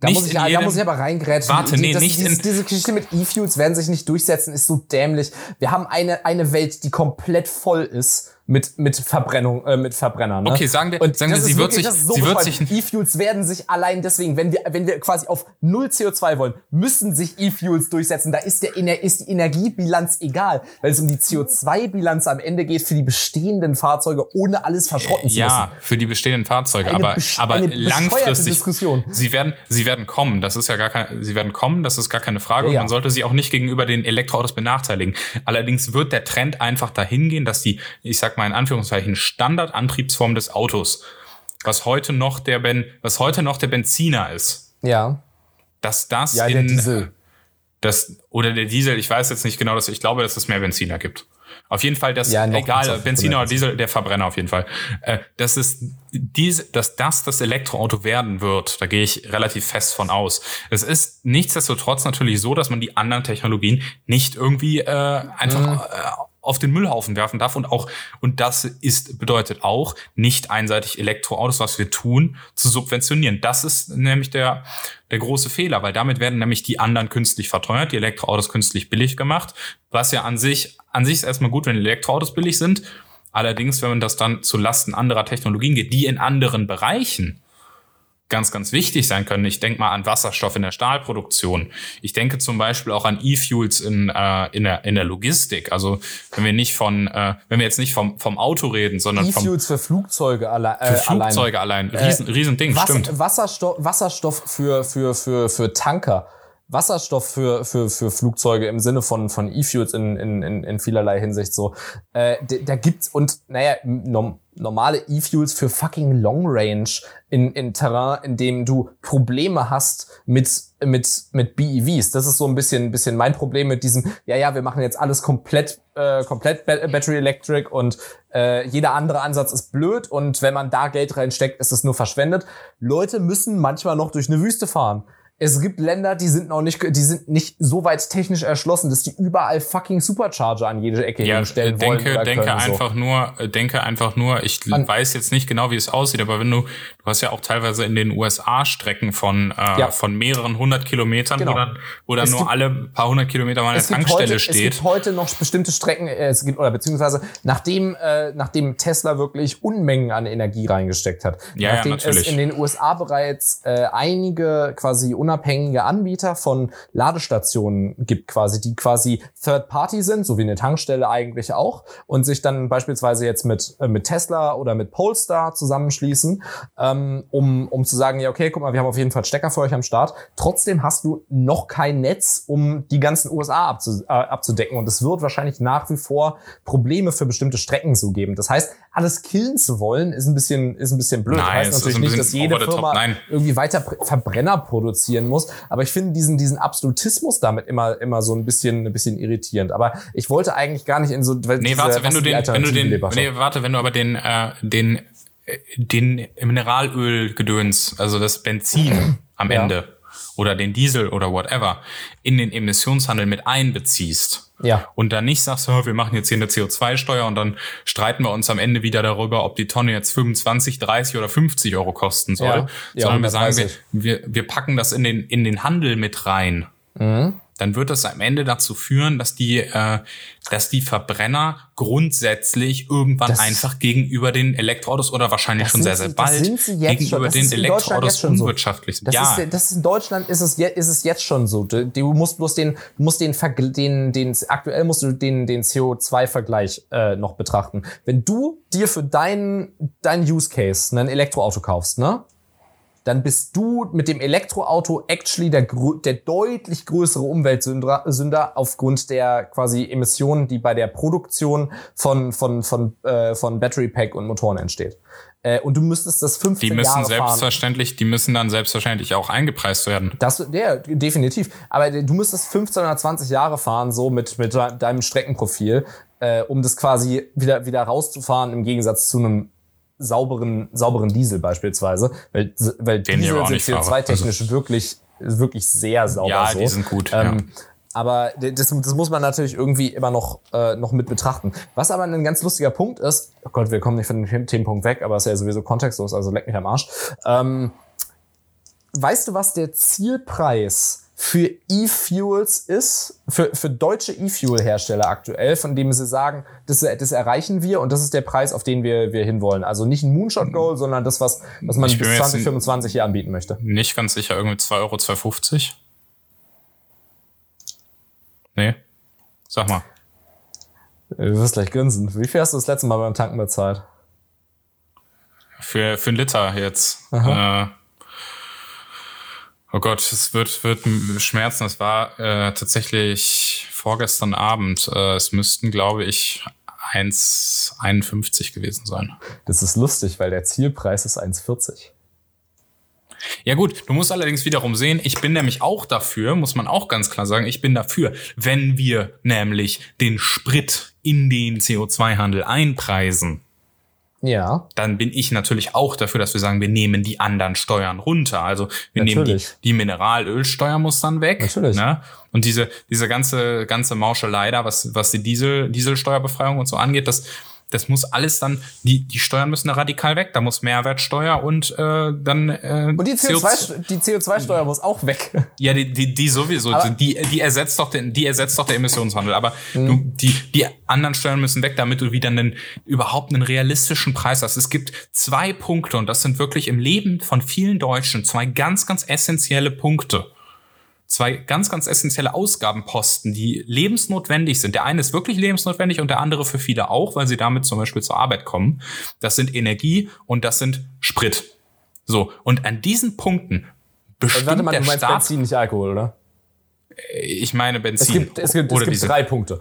Da, nicht muss ich, in da jedem, muss ich aber reingrätschen. Warte, Die, nee, das, nicht dieses, in, diese Geschichte mit E-Fuels werden sich nicht durchsetzen, ist so dämlich. Wir haben eine, eine Welt, die komplett voll ist mit, mit Verbrennung, äh, mit Verbrennern. Ne? Okay, sagen wir, Und sagen wir, das sie ist wird wirklich, sich, das ist so sie wird bescheuert. sich, E-Fuels werden sich allein deswegen, wenn wir, wenn wir quasi auf null C O zwei wollen, müssen sich E-Fuels durchsetzen. Da ist der, ist die Energiebilanz egal, weil es um die C O zwei Bilanz am Ende geht für die bestehenden Fahrzeuge, ohne alles verschrotten zu müssen. ja, für die bestehenden Fahrzeuge, Eine aber, besch- aber eine langfristig, Diskussion. sie werden, sie werden kommen, das ist ja gar kein, sie werden kommen, das ist gar keine Frage, Ja, und ja. man sollte sie auch nicht gegenüber den Elektroautos benachteiligen. Allerdings wird der Trend einfach dahin gehen, dass die, ich sag mal in Anführungszeichen, Standardantriebsform des Autos, was heute noch der Ben, was heute noch der Benziner ist, Ja. dass das Ja, in, der Diesel. das, oder der Diesel, ich weiß jetzt nicht genau, dass ich glaube, dass es mehr Benziner gibt. Auf jeden Fall, dass, Ja, noch egal, gibt's auch Benziner oder Diesel. Diesel, der Verbrenner auf jeden Fall, äh, dass es diese, dass das das Elektroauto werden wird, da gehe ich relativ fest von aus. Es ist nichtsdestotrotz natürlich so, dass man die anderen Technologien nicht irgendwie äh, einfach Mhm. äh, auf den Müllhaufen werfen darf, und auch, und das ist, bedeutet auch, nicht einseitig Elektroautos, was wir tun, zu subventionieren. Das ist nämlich der, der große Fehler, weil damit werden nämlich die anderen künstlich verteuert, die Elektroautos künstlich billig gemacht, was ja an sich, an sich ist erstmal gut, wenn Elektroautos billig sind. Allerdings, wenn man das dann zu Lasten anderer Technologien geht, die in anderen Bereichen ganz, ganz wichtig sein können. Ich denke mal an Wasserstoff in der Stahlproduktion. Ich denke zum Beispiel auch an E-Fuels in, äh, in, der, in der Logistik. Also wenn wir nicht von, äh, wenn wir jetzt nicht vom, vom Auto reden, sondern vom, E-Fuels für Flugzeuge alle, äh, für Flugzeuge allein. allein. Riesen, Äh, riesen Ding, Wasser, stimmt. Wasserstoff, Wasserstoff für, für, für, für Tanker. Wasserstoff für, für, für Flugzeuge im Sinne von, von E-Fuels in, in, in, in vielerlei Hinsicht so. Äh, da, da gibt's, und naja, nom, normale E-Fuels für fucking Long Range in, in Terrain, in dem du Probleme hast mit, mit, mit B E Vs. Das ist so ein bisschen, bisschen mein Problem mit diesem, ja, ja, wir machen jetzt alles komplett, äh, komplett Battery Electric und äh, jeder andere Ansatz ist blöd, und wenn man da Geld reinsteckt, ist es nur verschwendet. Leute müssen manchmal noch durch eine Wüste fahren. Es gibt Länder, die sind noch nicht, die sind nicht so weit technisch erschlossen, dass die überall fucking Supercharger an jede Ecke Ja, hinstellen denke, wollen. Oder denke können, einfach so. nur, denke einfach nur, ich An- weiß jetzt nicht genau, wie es aussieht, aber wenn du, du hast ja auch teilweise in den U S A Strecken von, äh, Ja. von mehreren hundert Kilometern, Genau. wo dann, wo dann Es nur gibt- alle paar hundert Kilometer mal eine Es gibt, Tankstelle heute, steht. es gibt heute noch bestimmte Strecken, äh, es gibt, oder beziehungsweise nachdem, äh, nachdem Tesla wirklich Unmengen an Energie reingesteckt hat, Ja, ja, nachdem natürlich. es in den U S A bereits äh, einige quasi unabhängige Anbieter von Ladestationen gibt, quasi, die quasi Third-Party sind, so wie eine Tankstelle eigentlich auch, und sich dann beispielsweise jetzt mit, äh, mit Tesla oder mit Polestar zusammenschließen, ähm, um, um zu sagen, ja, okay, guck mal, wir haben auf jeden Fall Stecker für euch am Start. Trotzdem hast du noch kein Netz, um die ganzen U S A abzu, äh, abzudecken, und es wird wahrscheinlich nach wie vor Probleme für bestimmte Strecken so geben. Das heißt, alles killen zu wollen, ist ein bisschen, ist ein bisschen blöd. Nein, das heißt es ist natürlich ein nicht, bisschen dass jede over the top. Firma Nein. irgendwie weiter Pr- Verbrenner produzieren muss. Aber ich finde diesen, diesen Absolutismus damit immer, immer so ein bisschen, ein bisschen irritierend. Aber ich wollte eigentlich gar nicht in so, weil Nee, diese, warte, wenn was du die den, wenn du alternativen den, Debatte. nee, warte, wenn du aber den, äh, den, äh, den Mineralölgedöns, also das Benzin am Ja. Ende oder den Diesel oder whatever in den Emissionshandel mit einbeziehst. Ja. Und dann nicht sagst, oh, wir machen jetzt hier eine C O zwei Steuer und dann streiten wir uns am Ende wieder darüber, ob die Tonne jetzt fünfundzwanzig, dreißig oder fünfzig Euro kosten soll. Ja. Ja, Sondern wir sagen, wir, hundertdreißig. wir, wir packen das in den, in den Handel mit rein. Mhm. Dann wird das am Ende dazu führen, dass die, äh, dass die Verbrenner grundsätzlich irgendwann Das- einfach gegenüber den Elektroautos oder wahrscheinlich Das schon sind sehr, sie- sehr das bald sind sie jetzt schon. gegenüber Das den ist in Deutschland Elektroautos jetzt schon so. unwirtschaftlich sind. Das Ja, ist, das ist in Deutschland ist es, je- ist es jetzt schon so. Du, du musst bloß den, du musst den, Vergl- den, den, aktuell musst du den, den C O zwei Vergleich äh, noch betrachten. Wenn du dir für deinen, deinen Use Case ein Elektroauto kaufst, ne? Dann bist du mit dem Elektroauto actually der, grö- der deutlich größere Umweltsünder Sünder aufgrund der quasi Emissionen, die bei der Produktion von, von, von, äh, von Battery Pack und Motoren entsteht. Äh, und du müsstest das fünfzehn die müssen Jahre fahren. selbstverständlich, die müssen dann selbstverständlich auch eingepreist werden. Das, ja, definitiv. Aber du müsstest fünfzehn oder zwanzig Jahre fahren, so mit, mit deinem Streckenprofil, äh, um das quasi wieder, wieder rauszufahren, im Gegensatz zu einem sauberen, sauberen Diesel beispielsweise. Weil, weil Den ich aber Diesel auch sind nicht C O zwei fahre. Also- technisch wirklich, wirklich sehr sauber. Ja, so. die sind gut. Ähm, ja. Aber das, das muss man natürlich irgendwie immer noch, äh, noch mit betrachten. Was aber ein ganz lustiger Punkt ist, oh Gott, wir kommen nicht von dem Themenpunkt weg, aber es ist ja sowieso kontextlos, also leck mich am Arsch. Ähm, weißt du, was der Zielpreis für E-Fuels ist, für, für deutsche E-Fuel-Hersteller aktuell, von dem sie sagen, das, das erreichen wir und das ist der Preis, auf den wir, wir hinwollen. Also nicht ein Moonshot-Goal, sondern das, was, was man bis zwanzig fünfundzwanzig hier anbieten möchte. Nicht ganz sicher, irgendwie zwei Euro, zwei fünfzig? Nee. Sag mal. Du wirst gleich grinsen. Wie viel hast du das letzte Mal beim Tanken bezahlt? Für, für einen Liter jetzt. Äh, oh Gott, es wird, wird schmerzen. Es war äh, tatsächlich vorgestern Abend. Äh, es müssten, glaube ich, eins Komma einundfünfzig gewesen sein. Das ist lustig, weil der Zielpreis ist eins Komma vierzig. Ja gut, du musst allerdings wiederum sehen, ich bin nämlich auch dafür, muss man auch ganz klar sagen, ich bin dafür, wenn wir nämlich den Sprit in den C O zwei Handel einpreisen, ja, dann bin ich natürlich auch dafür, dass wir sagen, wir nehmen die anderen Steuern runter. Also wir natürlich. nehmen die, die Mineralölsteuer muss dann weg. Natürlich. Ne? Und diese diese ganze ganze Mauschelei da, was was die Diesel Dieselsteuerbefreiung und so angeht, das Das muss alles dann, die die Steuern müssen da radikal weg. Da muss Mehrwertsteuer und äh, dann äh, und die C O zwei die C O zwei Steuer muss auch weg. Ja, die die die sowieso, aber die die ersetzt doch den die ersetzt doch der Emissionshandel, aber mhm. du, die die anderen Steuern müssen weg, damit du wieder einen überhaupt einen realistischen Preis hast. Es gibt zwei Punkte und das sind wirklich im Leben von vielen Deutschen zwei ganz ganz essentielle Punkte. Zwei ganz, ganz essentielle Ausgabenposten, die lebensnotwendig sind. Der eine ist wirklich lebensnotwendig und der andere für viele auch, weil sie damit zum Beispiel zur Arbeit kommen. Das sind Energie und das sind Sprit. So, und an diesen Punkten bestimmt Warte mal, der du meinst Staat... Benzin, nicht Alkohol, oder? Ich meine Benzin. Es gibt, es gibt, oder es gibt drei Punkte.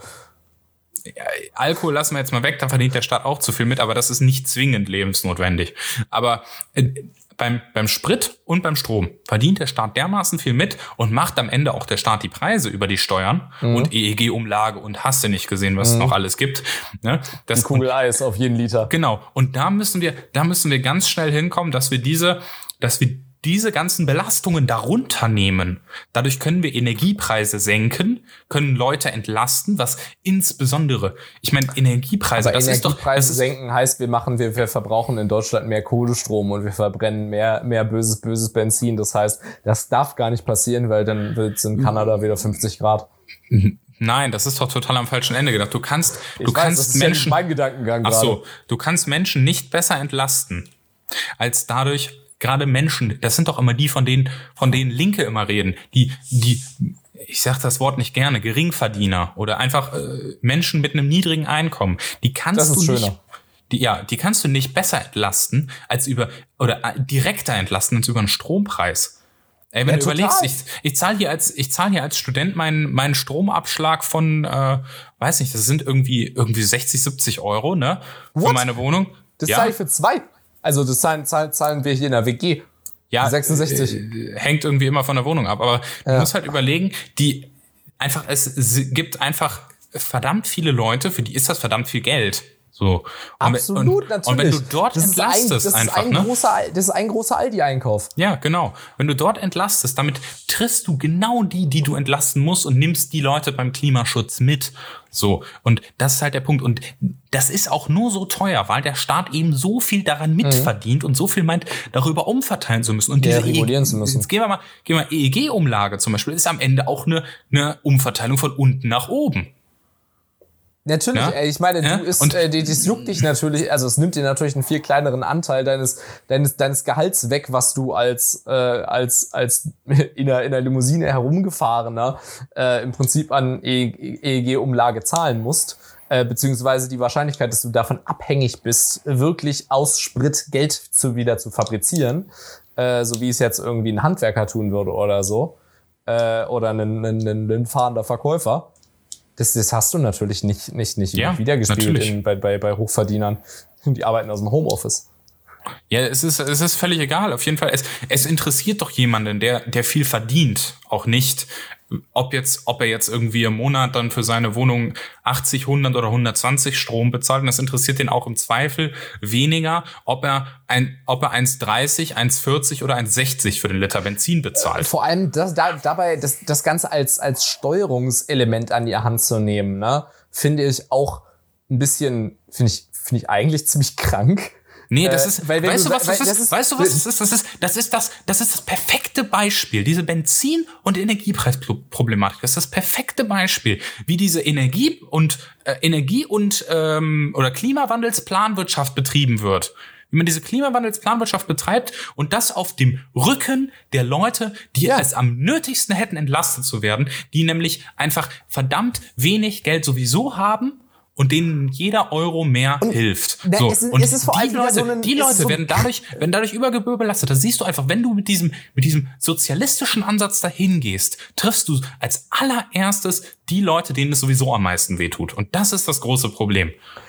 Ja, Alkohol lassen wir jetzt mal weg, da verdient der Staat auch zu viel mit, aber das ist nicht zwingend lebensnotwendig. Aber... Äh, Beim, beim Sprit und beim Strom verdient der Staat dermaßen viel mit und macht am Ende auch der Staat die Preise über die Steuern mhm. und E E G-Umlage und hast du nicht gesehen, was mhm. es noch alles gibt. Ne? Das, die Kugel Eis auf jeden Liter. Genau. Und da müssen wir, da müssen wir ganz schnell hinkommen, dass wir diese, dass wir diese ganzen Belastungen darunter nehmen. Dadurch können wir Energiepreise senken, können Leute entlasten, was insbesondere, ich meine, Energiepreise, aber das Energiepreise ist doch, das ist, senken heißt, wir machen, wir, wir verbrauchen in Deutschland mehr Kohlestrom und wir verbrennen mehr, mehr böses, böses Benzin. Das heißt, das darf gar nicht passieren, weil dann wird es in Kanada wieder fünfzig Grad. Nein, das ist doch total am falschen Ende gedacht. Du kannst, ich du weiß, kannst das ist Menschen, ja mein Gedankengang ach so, gerade. du kannst Menschen nicht besser entlasten, als dadurch, gerade Menschen, das sind doch immer die, von denen, von denen Linke immer reden, die, die, ich sag das Wort nicht gerne, Geringverdiener oder einfach äh, Menschen mit einem niedrigen Einkommen, die kannst das ist du schöner. nicht, die, ja, die kannst du nicht besser entlasten als über, oder äh, direkter entlasten als über einen Strompreis. Ey, wenn ja, du total. überlegst, ich, ich zahle hier als, ich zahle hier als Student meinen, meinen Stromabschlag von, äh, weiß nicht, das sind irgendwie, irgendwie sechzig, siebzig Euro, ne? Für What? meine Wohnung. Das ja. zahle ich für zwei. Also das zahlen, zahlen, zahlen wir hier in der W G. Ja, sechsundsechzig. Äh, hängt irgendwie immer von der Wohnung ab. Aber ja. du musst halt überlegen, die einfach, es gibt einfach verdammt viele Leute, für die ist das verdammt viel Geld. So. Und absolut, und, natürlich. Und wenn du dort das entlastest, ist ein, das einfach, ist ein ne? großer, das ist ein großer Aldi-Einkauf. Ja, genau. Wenn du dort entlastest, damit triffst du genau die, die du entlasten musst und nimmst die Leute beim Klimaschutz mit. So. Und das ist halt der Punkt. Und das ist auch nur so teuer, weil der Staat eben so viel daran mitverdient mhm. und so viel meint, darüber umverteilen zu müssen. Und ja, diese regulieren e- zu müssen. Jetzt gehen wir mal, gehen wir E E G-Umlage zum Beispiel, ist am Ende auch eine, eine Umverteilung von unten nach oben. Natürlich, ja? ey, ich meine, ja? du ist, und äh, das juckt dich natürlich, also es nimmt dir natürlich einen viel kleineren Anteil deines deines deines Gehalts weg, was du als äh, als als in der in der Limousine herumgefahrener äh, im Prinzip an E E G-Umlage zahlen musst, äh, beziehungsweise die Wahrscheinlichkeit, dass du davon abhängig bist, wirklich aus Sprit Geld zu wieder zu fabrizieren, äh, so wie es jetzt irgendwie ein Handwerker tun würde oder so, äh, oder ein, ein, ein, ein fahrender Verkäufer. Das, das hast du natürlich nicht, nicht, nicht ja, wiedergespiegelt in, bei, bei, bei Hochverdienern. Die arbeiten aus dem Homeoffice. Ja, es ist, es ist völlig egal. Auf jeden Fall, es, es interessiert doch jemanden, der, der viel verdient, auch nicht, ob jetzt, ob er jetzt irgendwie im Monat dann für seine Wohnung achtzig, hundert oder hundertzwanzig Strom bezahlt. Und das interessiert den auch im Zweifel weniger, ob er ein, ob er eins dreißig, eins vierzig oder eins sechzig für den Liter Benzin bezahlt. Vor allem das, da, dabei das, das Ganze als, als Steuerungselement an die Hand zu nehmen, ne, finde ich auch ein bisschen, finde ich, finde ich eigentlich ziemlich krank. Nee, das ist, äh, weil, weißt du, du, was weil, das ist? das ist? Weißt du, was das ist? Das ist, das ist das, das ist das perfekte Beispiel. Diese Benzin- und Energiepreisproblematik. Das ist das perfekte Beispiel, wie diese Energie und, äh, Energie und, ähm, oder Klimawandelsplanwirtschaft betrieben wird. Wie man diese Klimawandelsplanwirtschaft betreibt und das auf dem Rücken der Leute, die ja. es am nötigsten hätten, entlastet zu werden, die nämlich einfach verdammt wenig Geld sowieso haben und denen jeder Euro mehr und hilft. Da, so. es ist, und es ist vor die allem Leute, so ein, die Leute so werden dadurch, werden dadurch über Gebühr belastet. Da siehst du einfach, wenn du mit diesem, mit diesem sozialistischen Ansatz dahin gehst, triffst du als allererstes die Leute, denen es sowieso am meisten wehtut. Und das ist das große Problem.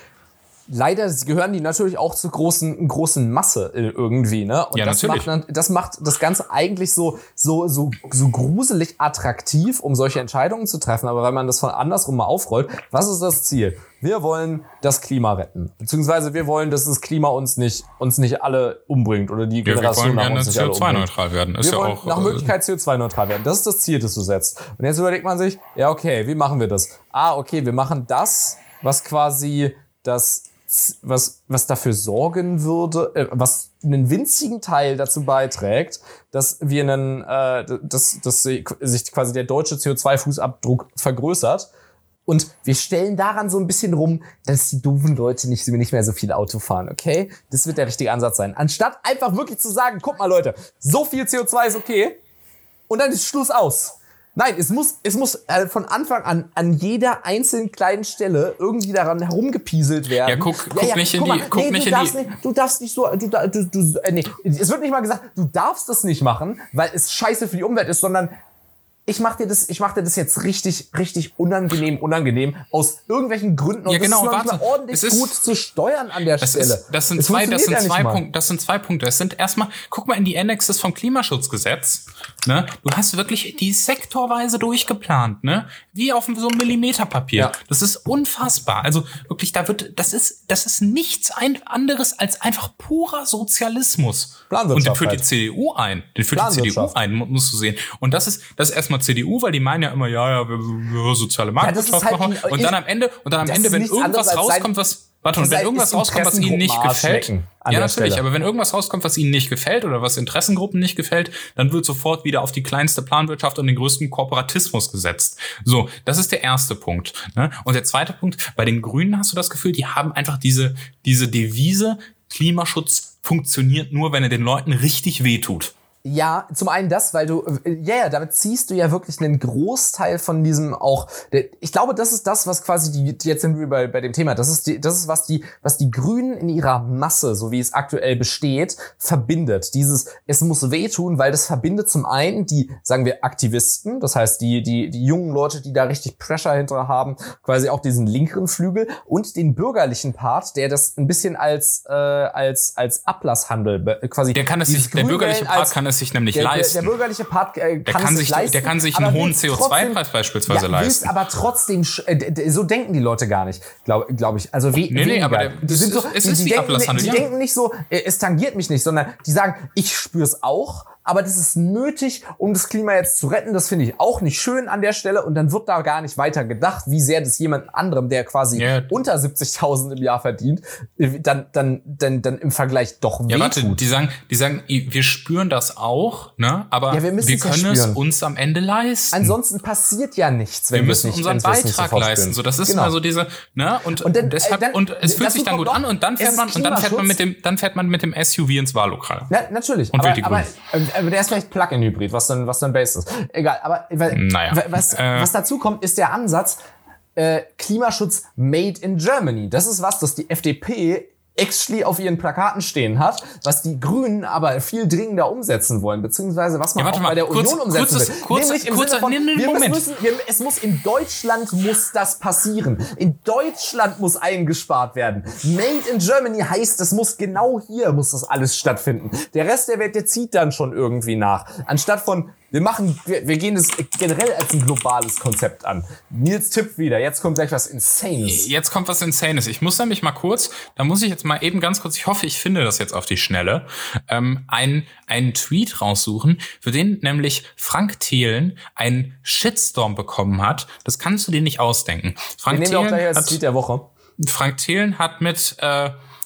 Leider gehören die natürlich auch zur großen großen Masse irgendwie, ne? Und ja, das natürlich. macht das macht das Ganze eigentlich so so so so gruselig attraktiv, um solche Entscheidungen zu treffen. Aber wenn man das von andersrum mal aufrollt, was ist das Ziel? Wir wollen das Klima retten, beziehungsweise wir wollen, dass das Klima uns nicht uns nicht alle umbringt oder die Generation ja, wir wollen nach uns gerne nicht C O zwei neutral werden. Ist wir ja wollen auch nach Möglichkeit C O zwei neutral werden. Das ist das Ziel, das du setzt. Und jetzt überlegt man sich, ja okay, wie machen wir das? Ah, okay, wir machen das, was quasi das was was dafür sorgen würde, äh, was einen winzigen Teil dazu beiträgt, dass wir einen, äh, dass, dass sich quasi der deutsche C O zwei Fußabdruck vergrößert. Und wir stellen daran so ein bisschen rum, dass die doofen Leute nicht, nicht mehr so viel Auto fahren, okay? Das wird der richtige Ansatz sein. Anstatt einfach wirklich zu sagen, guck mal Leute, so viel C O zwei ist okay und dann ist Schluss aus. Nein, es muss, es muss äh, von Anfang an an jeder einzelnen kleinen Stelle irgendwie daran herumgepieselt werden. Ja, guck, guck ja, ja, nicht in mal, die, guck nee, nicht du in darfst die. Nicht, du darfst nicht so, du, du, du, äh, nee, es wird nicht mal gesagt, du darfst das nicht machen, weil es scheiße für die Umwelt ist, sondern ich mach dir das, ich mach dir das jetzt richtig, richtig unangenehm, unangenehm aus irgendwelchen Gründen. Und ja, genau, das ist noch warte. nicht mal ordentlich ist, gut zu steuern an der das Stelle. Ist, das sind es zwei, das sind ja zwei Punkte, das sind zwei Punkte. Es sind erstmal, guck mal in die Annexes vom Klimaschutzgesetz, ne? Du hast wirklich die sektorweise durchgeplant, ne? Wie auf so einem Millimeterpapier. Ja. Das ist unfassbar. Also wirklich, da wird, das ist, das ist nichts ein anderes als einfach purer Sozialismus. Und den führt die C D U ein. Den führt die C D U ein, musst du sehen. Und das ist, das ist erstmal C D U, weil die meinen ja immer, ja, ja, wir, wir soziale Marktwirtschaft ja, machen. Halt und dann am Ende, und dann am Ende, wenn irgendwas rauskommt, was, warte, und wenn irgendwas rauskommt, was ihnen nicht gefällt. Ja, natürlich, Stelle. Aber wenn irgendwas rauskommt, was ihnen nicht gefällt oder was Interessengruppen nicht gefällt, dann wird sofort wieder auf die kleinste Planwirtschaft und den größten Korporatismus gesetzt. So, das ist der erste Punkt. Ne? Und der zweite Punkt, bei den Grünen hast du das Gefühl, die haben einfach diese, diese Devise, Klimaschutz funktioniert nur, wenn er den Leuten richtig wehtut. Ja, zum einen das, weil du, ja, ja, damit ziehst du ja wirklich einen Großteil von diesem auch, ich glaube, das ist das, was quasi die, jetzt sind wir bei, bei dem Thema, das ist die, das ist, was die, was die Grünen in ihrer Masse, so wie es aktuell besteht, verbindet. Dieses, es muss wehtun, weil das verbindet zum einen die, sagen wir, Aktivisten, das heißt, die, die, die jungen Leute, die da richtig Pressure hinter haben, quasi auch diesen linkeren Flügel und den bürgerlichen Part, der das ein bisschen als, äh, als, als Ablasshandel, quasi. Der kann es sich, der bürgerliche Part kann es sich nämlich der, leisten. Der, der bürgerliche Part äh, kann, der kann es sich sich leisten. Der kann sich einen hohen C O zwei Preis beispielsweise ja, leisten. Aber trotzdem, äh, so denken die Leute gar nicht, glaube glaub ich. Also we, nee, nee, aber der, die sind ist, so, es die, ist die wie denken, Ablasshandel. Die ja. denken nicht so, äh, es tangiert mich nicht, sondern die sagen, ich spür's auch, aber das ist nötig, um das Klima jetzt zu retten. Das finde ich auch nicht schön an der Stelle. Und dann wird da gar nicht weiter gedacht, wie sehr das jemand anderem, der quasi yeah. unter siebzigtausend im Jahr verdient, dann, dann, dann, dann im Vergleich doch wehtut. Ja, warte, die sagen, die sagen, wir spüren das auch, ne? Aber ja, wir, wir können es uns am Ende leisten. Ansonsten passiert ja nichts, wenn wir müssen nicht, unseren Beitrag so leisten. So, das ist genau. immer so diese, ne? Und, und, dann, deshalb, äh, dann, und es fühlt sich dann gut an und dann fährt man, und dann fährt man mit dem, dann fährt man mit dem S U V ins Wahllokal. Na, natürlich. Und aber, die aber, aber der ist vielleicht Plug-in-Hybrid, was dann, was dann Base ist. Egal, aber naja. was, äh. was dazu kommt, ist der Ansatz, äh, Klimaschutz made in Germany. Das ist was, das die F D P actually auf ihren Plakaten stehen hat, was die Grünen aber viel dringender umsetzen wollen, beziehungsweise was man ja, auch mal, bei der kurz, Union umsetzen kurzes, will. Kurze, Nämlich im kurze, Sinne von, nee, nee, wir Moment. müssen, wir, es muss in Deutschland muss das passieren. In Deutschland muss eingespart werden. Made in Germany heißt, es muss genau hier muss das alles stattfinden. Der Rest der Welt, der zieht dann schon irgendwie nach. Anstatt von Wir machen, wir, wir gehen das generell als ein globales Konzept an. Nils Tipp wieder. Jetzt kommt gleich was Insanes. Jetzt kommt was Insanes. Ich muss nämlich mal kurz, da muss ich jetzt mal eben ganz kurz, ich hoffe, ich finde das jetzt auf die Schnelle, ähm, einen, einen Tweet raussuchen, für den nämlich Frank Thelen einen Shitstorm bekommen hat. Das kannst du dir nicht ausdenken. Frank wir nehmen Thelen auch gleich als hat, Tweet der Woche. Frank Thelen hat mit, äh,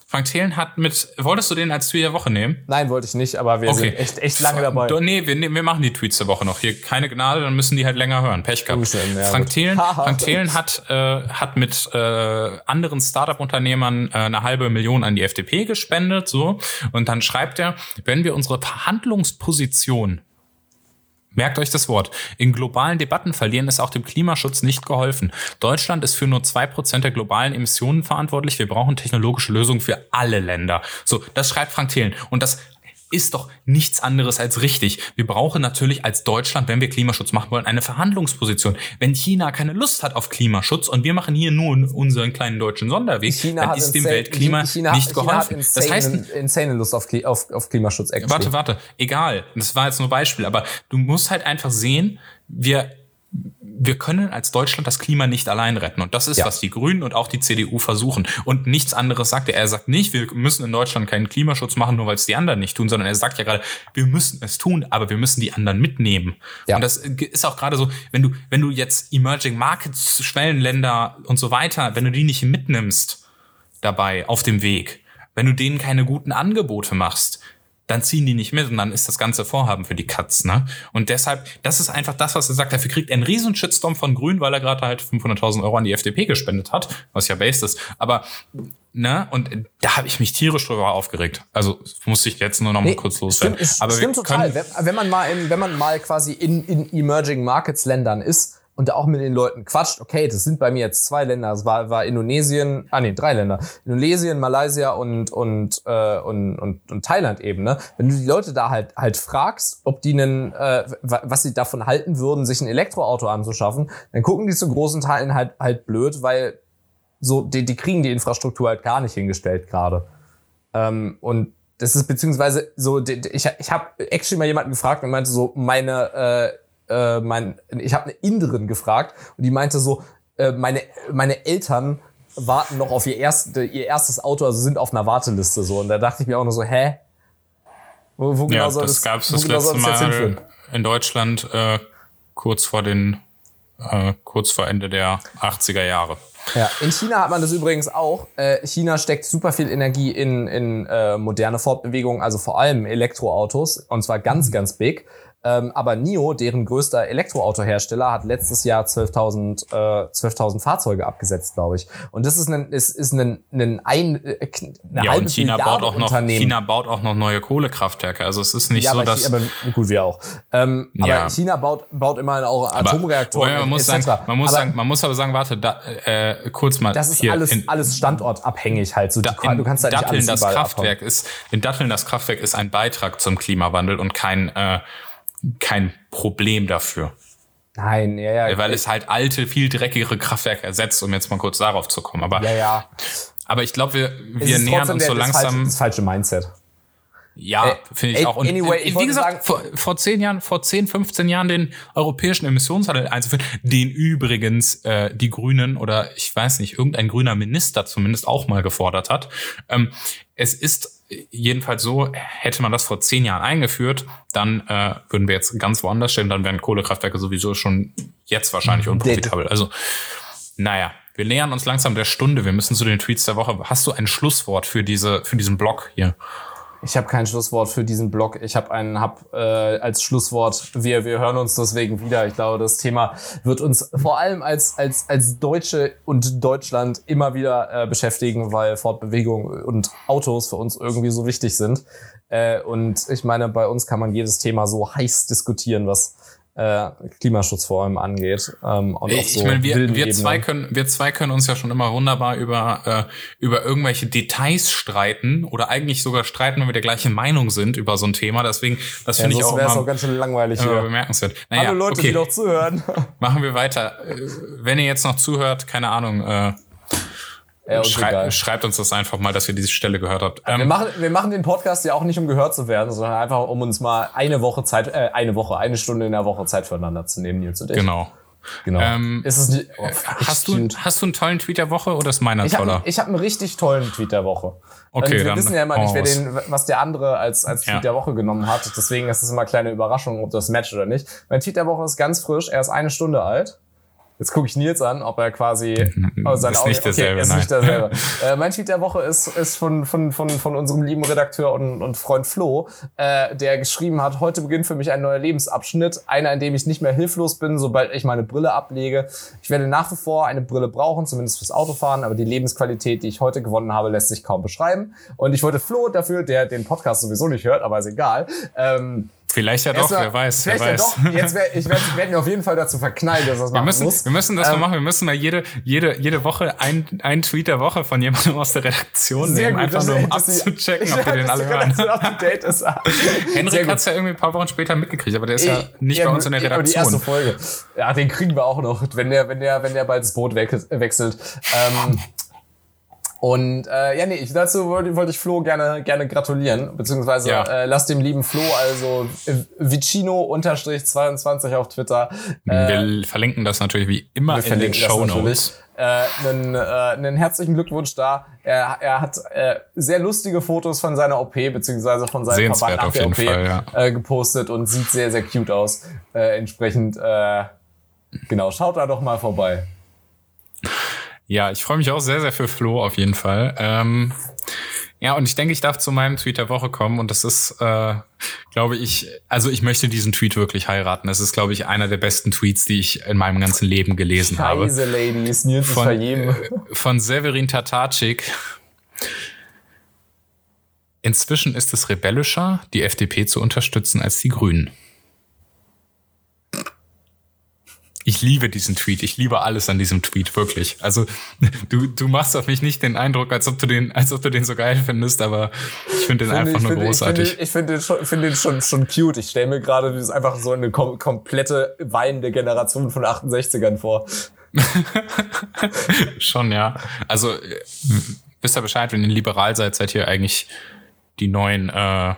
Frank Thelen hat mit, wolltest du den als Tweet der Woche nehmen? Nein, wollte ich nicht, aber wir okay. sind echt, echt lange dabei. Do, nee, wir, wir machen die Tweets der Woche noch. Hier keine Gnade, dann müssen die halt länger hören. Pech gehabt. Ja, Frank Thelen, Frank Thelen hat, äh, hat mit äh, anderen Startup-Unternehmern äh, eine halbe Million an die F D P gespendet, so. Und dann schreibt er, wenn wir unsere Verhandlungsposition, merkt euch das Wort, in globalen Debatten verlieren, ist auch dem Klimaschutz nicht geholfen. Deutschland ist für nur zwei Prozent der globalen Emissionen verantwortlich. Wir brauchen technologische Lösungen für alle Länder. So, das schreibt Frank Thelen. Und das ist doch nichts anderes als richtig. Wir brauchen natürlich als Deutschland, wenn wir Klimaschutz machen wollen, eine Verhandlungsposition. Wenn China keine Lust hat auf Klimaschutz und wir machen hier nur unseren kleinen deutschen Sonderweg, China dann ist dem insane, Weltklima China, nicht China geholfen. Hat insane, das heißt, insane Lust auf, auf, auf Klimaschutz. Actually. Warte, warte, egal. Das war jetzt nur Beispiel, aber du musst halt einfach sehen, wir wir können als Deutschland das Klima nicht allein retten. Und das ist, ja. was die Grünen und auch die C D U versuchen. Und nichts anderes sagt er. Er sagt nicht, wir müssen in Deutschland keinen Klimaschutz machen, nur weil es die anderen nicht tun, sondern er sagt ja gerade, wir müssen es tun, aber wir müssen die anderen mitnehmen. Ja. Und das ist auch gerade so, wenn du, wenn du jetzt Emerging Markets, Schwellenländer und so weiter, wenn du die nicht mitnimmst dabei auf dem Weg, wenn du denen keine guten Angebote machst, dann ziehen die nicht mit und dann ist das ganze Vorhaben für die Katz, ne? Und deshalb, das ist einfach das, was er sagt. Dafür kriegt er einen riesen Shitstorm von Grün, weil er gerade halt fünfhunderttausend Euro an die F D P gespendet hat, was ja based ist. Aber, ne? Und da habe ich mich tierisch drüber aufgeregt. Also muss ich jetzt nur noch mal nee, kurz loswerden. Stimmt, Aber stimmt total. Wenn, wenn man mal in, wenn man mal quasi in, in Emerging Markets Ländern ist, und da auch mit den Leuten quatscht, okay, das sind bei mir jetzt zwei Länder, es war, war Indonesien, ah nee, drei Länder, Indonesien, Malaysia und und äh, und, und und Thailand eben, ne? Wenn du die Leute da halt halt fragst, ob die einen, äh, was sie davon halten würden, sich ein Elektroauto anzuschaffen, dann gucken die zu großen Teilen halt halt blöd, weil so die, die kriegen die Infrastruktur halt gar nicht hingestellt gerade. Ähm, und das ist beziehungsweise so, ich ich habe actually mal jemanden gefragt und meinte so, meine äh, Äh, mein, ich habe eine Inderin gefragt und die meinte so, äh, meine meine Eltern warten noch auf ihr, erste, ihr erstes Auto, also sind auf einer Warteliste so. Und da dachte ich mir auch nur so, hä? Wo, wo genau ja, soll das, das, gab's wo das genau letzte soll das jetzt hinführen? Mal in Deutschland äh, kurz vor den äh, kurz vor Ende der achtziger Jahre. Ja, in China hat man das übrigens auch. Äh, China steckt super viel Energie in in äh, moderne Fortbewegungen, also vor allem Elektroautos, und zwar ganz, ganz big. Ähm, aber N I O, deren größter Elektroautohersteller, hat letztes Jahr zwölftausend Fahrzeuge abgesetzt, glaube ich. Und das ist ein, ist, ist ein, ein, ein eine ja, halbe und China Milliarde baut auch noch, Unternehmen. China baut auch noch neue Kohlekraftwerke. Also es ist nicht ja, so, aber dass... aber gut, wir auch. Ähm, ja. Aber China baut, baut immerhin auch Atomreaktoren aber, man muss et cetera. sagen, man muss aber sagen, man muss aber sagen, warte, da, äh, kurz mal. das ist hier, alles, in, alles standortabhängig halt. So, da, die, du kannst da nicht Datteln alles das überall Kraftwerk abhauen. ist, in Datteln das Kraftwerk ist ein Beitrag zum Klimawandel und kein äh, kein Problem dafür. Nein, ja, ja. Weil es halt alte, viel dreckigere Kraftwerke ersetzt, um jetzt mal kurz darauf zu kommen. Aber, ja, ja. aber ich glaube, wir, wir nähern uns so das langsam. Falsche, das falsche Mindset. Ja, äh, finde ich auch. Und anyway, wie ich gesagt, sagen, vor, vor zehn Jahren, vor zehn, fünfzehn Jahren den europäischen Emissionshandel einzuführen, den übrigens äh, die Grünen oder ich weiß nicht, irgendein grüner Minister zumindest auch mal gefordert hat. Ähm, es ist jedenfalls so, hätte man das vor zehn Jahren eingeführt, dann äh, würden wir jetzt ganz woanders stehen, dann wären Kohlekraftwerke sowieso schon jetzt wahrscheinlich unprofitabel. Also, naja, wir nähern uns langsam der Stunde. Wir müssen zu den Tweets der Woche. Hast du ein Schlusswort für diese, für diesen Blog hier? Ich habe kein Schlusswort für diesen Blog. Ich habe einen hab äh, als Schlusswort, wir wir hören uns deswegen wieder. Ich glaube, das Thema wird uns vor allem als als als Deutsche und Deutschland immer wieder äh, beschäftigen, weil Fortbewegung und Autos für uns irgendwie so wichtig sind. Äh, und ich meine, bei uns kann man jedes Thema so heiß diskutieren, was äh, Klimaschutz vor allem angeht. Ähm, und ich auf so meine, wir, wir Ebenen. zwei können, wir zwei können uns ja schon immer wunderbar über äh, über irgendwelche Details streiten oder eigentlich sogar streiten, wenn wir der gleichen Meinung sind über so ein Thema. Deswegen, das finde ja, ich auch immer auch ganz schön langweilig immer hier. bemerkenswert. Naja, Hallo Leute, okay. die noch zuhören. Machen wir weiter. Wenn ihr jetzt noch zuhört, keine Ahnung. Äh, Ja, Schrei- schreibt uns das einfach mal, dass ihr diese Stelle gehört habt. Wir Ähm, machen, wir machen den Podcast ja auch nicht, um gehört zu werden, sondern einfach, um uns mal eine Woche Zeit, äh, eine Woche, eine Stunde in der Woche Zeit füreinander zu nehmen, Nils und ich. genau. Genau. Ähm, ist es nicht, oh, hast, du, hast du einen tollen Tweet der Woche oder ist meiner ich toller? Hab, ich habe einen richtig tollen Tweet der Woche. Okay, und wir dann wissen ja immer nicht, wer raus. den, was der andere als, als Tweet Ja. der Woche genommen hat. Deswegen ist es immer eine kleine Überraschung, ob das matcht oder nicht. Mein Tweet der Woche ist ganz frisch. Er ist eine Stunde alt. Jetzt gucke ich Nils an, ob er quasi aus seinen ist Augen... nicht derselbe, okay, ist nein. nicht derselbe. äh, mein Tweet der Woche ist, ist von, von, von, von unserem lieben Redakteur und, und Freund Flo, äh, der geschrieben hat, heute beginnt für mich ein neuer Lebensabschnitt, einer, in dem ich nicht mehr hilflos bin, sobald ich meine Brille ablege. Ich werde nach wie vor eine Brille brauchen, zumindest fürs Autofahren, aber die Lebensqualität, die ich heute gewonnen habe, lässt sich kaum beschreiben. Und ich wollte Flo dafür, der den Podcast sowieso nicht hört, aber ist egal, ähm, Vielleicht ja doch, Erstmal, wer weiß, vielleicht wer weiß. Ja doch. Jetzt wär, ich werde werd mir auf jeden Fall dazu verknallen, dass das Wir machen müssen, muss. wir müssen das Ähm, mal machen. Wir müssen mal jede, jede, jede Woche ein, ein Tweet der Woche von jemandem aus der Redaktion Sehr nehmen, gut, einfach dass- nur um dass die- abzuchecken, ob wir den dass alle die hören. Redaktion up to date ist. Sehr Henrik gut. hat's ja irgendwie ein paar Wochen später mitgekriegt, aber der ist ja Ich- nicht bei uns in der aber Die erste Redaktion. Folge. Ja, den kriegen wir auch noch, wenn der, wenn der, wenn der bald das Boot we- wechselt. Ähm, und äh, ja, nee, ich, dazu wollte, wollte ich Flo gerne gerne gratulieren, beziehungsweise Ja. äh, lass dem lieben Flo, also äh, Vicino zweiundzwanzig auf Twitter. Äh, Wir verlinken das natürlich wie immer Wir in den verlinken das Shownotes. natürlich. Äh, einen, äh, einen herzlichen Glückwunsch da. Er, er hat äh, sehr lustige Fotos von seiner O P, beziehungsweise von seinem Sehenswert Verband nach auf der jeden O P Fall, ja. äh, gepostet und sieht sehr, sehr cute aus. Äh, entsprechend, äh, genau, schaut da doch mal vorbei. Ja, ich freue mich auch sehr, sehr für Flo auf jeden Fall. Ähm, ja, und ich denke, ich darf zu meinem Tweet der Woche kommen und das ist, äh, glaube ich, also ich möchte diesen Tweet wirklich heiraten. Das ist, glaube ich, einer der besten Tweets, die ich in meinem ganzen Leben gelesen habe. Scheiße, Ladies, Nils ist Von, verjeben. äh, von Severin Tatarczyk. Inzwischen ist es rebellischer, die F D P zu unterstützen als die Grünen. Ich liebe diesen Tweet. Ich liebe alles an diesem Tweet, wirklich. Also du, du machst auf mich nicht den Eindruck, als ob du den, als ob du den so geil findest, aber ich finde den einfach ich nur finde, großartig. Ich finde ich finde den, schon, finde den schon, schon cute. Ich stelle mir gerade das ist einfach so eine kom komplette weinende Generation von achtundsechzigern vor. Schon, ja. Also äh, wisst ihr Bescheid, wenn ihr liberal seid, seid ihr eigentlich die neuen. Äh,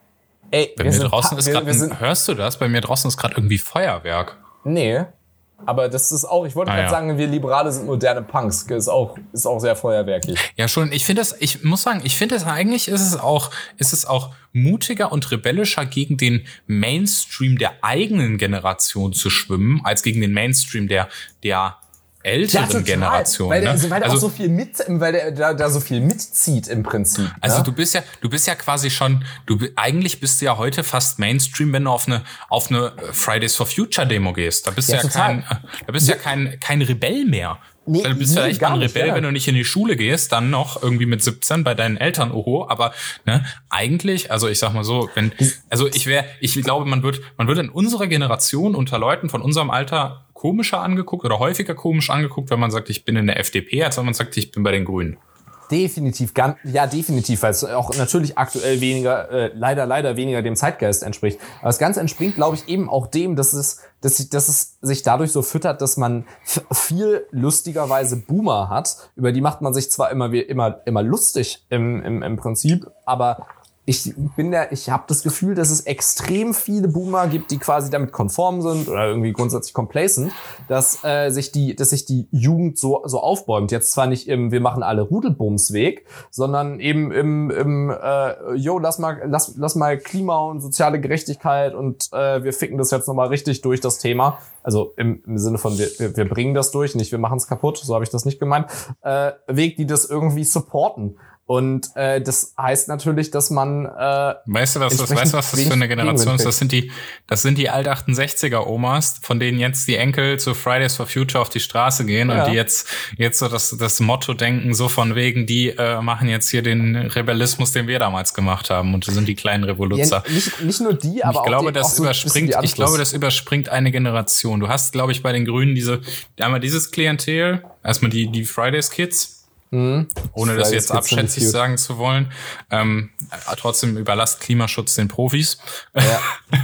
Ey, bei wir mir sind draußen pa- ist wir- gerade. wir sind- Hörst du das? Bei mir draußen ist gerade irgendwie Feuerwerk. Nee. Aber das ist auch, ich wollte Ah, gerade ja. sagen, wir Liberale sind moderne Punks. Ist auch, ist auch sehr feuerwerkig. Ja, schon. Ich finde das, ich muss sagen, ich finde es eigentlich ist es auch, ist es auch mutiger und rebellischer gegen den Mainstream der eigenen Generation zu schwimmen, als gegen den Mainstream der, der älteren Generation. Weil der, ne? weil der also, auch so viel mit, weil der da, da so viel mitzieht im Prinzip. Also ne? du bist ja, du bist ja quasi schon, du bi- eigentlich bist du ja heute fast Mainstream, wenn du auf eine auf eine Fridays for Future Demo gehst. Da bist Ja, du ja total. kein, äh, da bist du ja kein kein Rebell mehr. Nee, du bist nee, vielleicht gar mal ein nicht, Rebell, ja. wenn du nicht in die Schule gehst, dann noch irgendwie mit siebzehn bei deinen Eltern, oho, aber ne, eigentlich, also ich sag mal so, wenn, also ich wäre, ich glaube, man wird, man wird in unserer Generation unter Leuten von unserem Alter komischer angeguckt oder häufiger komisch angeguckt, wenn man sagt, ich bin in der F D P, als wenn man sagt, ich bin bei den Grünen. Definitiv, ganz, ja, definitiv, weil es auch natürlich aktuell weniger, äh, leider, leider weniger dem Zeitgeist entspricht. Aber das Ganze entspringt, glaube ich, eben auch dem, dass es, dass, sich- dass es sich dadurch so füttert, dass man f- viel lustigerweise Boomer hat. Über die macht man sich zwar immer, wie- immer, immer lustig im, im, im Prinzip, aber ich bin der, ich habe das Gefühl, dass es extrem viele Boomer gibt, die quasi damit konform sind oder irgendwie grundsätzlich complacent, dass äh, sich die, dass sich die Jugend so so aufbäumt. Jetzt zwar nicht im, wir machen alle Rudelbumsweg, sondern eben im, im äh, yo, lass mal, lass, lass mal Klima und soziale Gerechtigkeit und äh, wir ficken das jetzt nochmal richtig durch das Thema. Also im, im Sinne von wir, wir, wir bringen das durch, nicht wir machen es kaputt. So habe ich das nicht gemeint. Äh, Weg, die das irgendwie supporten. Und äh, das heißt natürlich, dass man äh, Weißt du, was das, entsprechend weißt du, was das für eine wenig Generation ist? Gegenwind Das sind die, das sind die alt achtundsechziger Omas, von denen jetzt die Enkel zu Fridays for Future auf die Straße gehen Ja. und die jetzt, jetzt so das, das Motto denken, so von wegen, die äh, machen jetzt hier den Rebellismus, den wir damals gemacht haben und das sind die kleinen Revoluzer. Ja, nicht, nicht nur die, aber ich auch glaube, die, das auch so ein bisschen überspringt, die ich Anschluss. glaube, das überspringt eine Generation. Du hast, glaube ich, bei den Grünen diese, einmal dieses Klientel, erstmal die, die Fridays Kids, Mhm. ohne das Fridays jetzt Kids sind abschätzig cute. sagen zu wollen. Ähm, trotzdem überlasst Klimaschutz den Profis. Ja.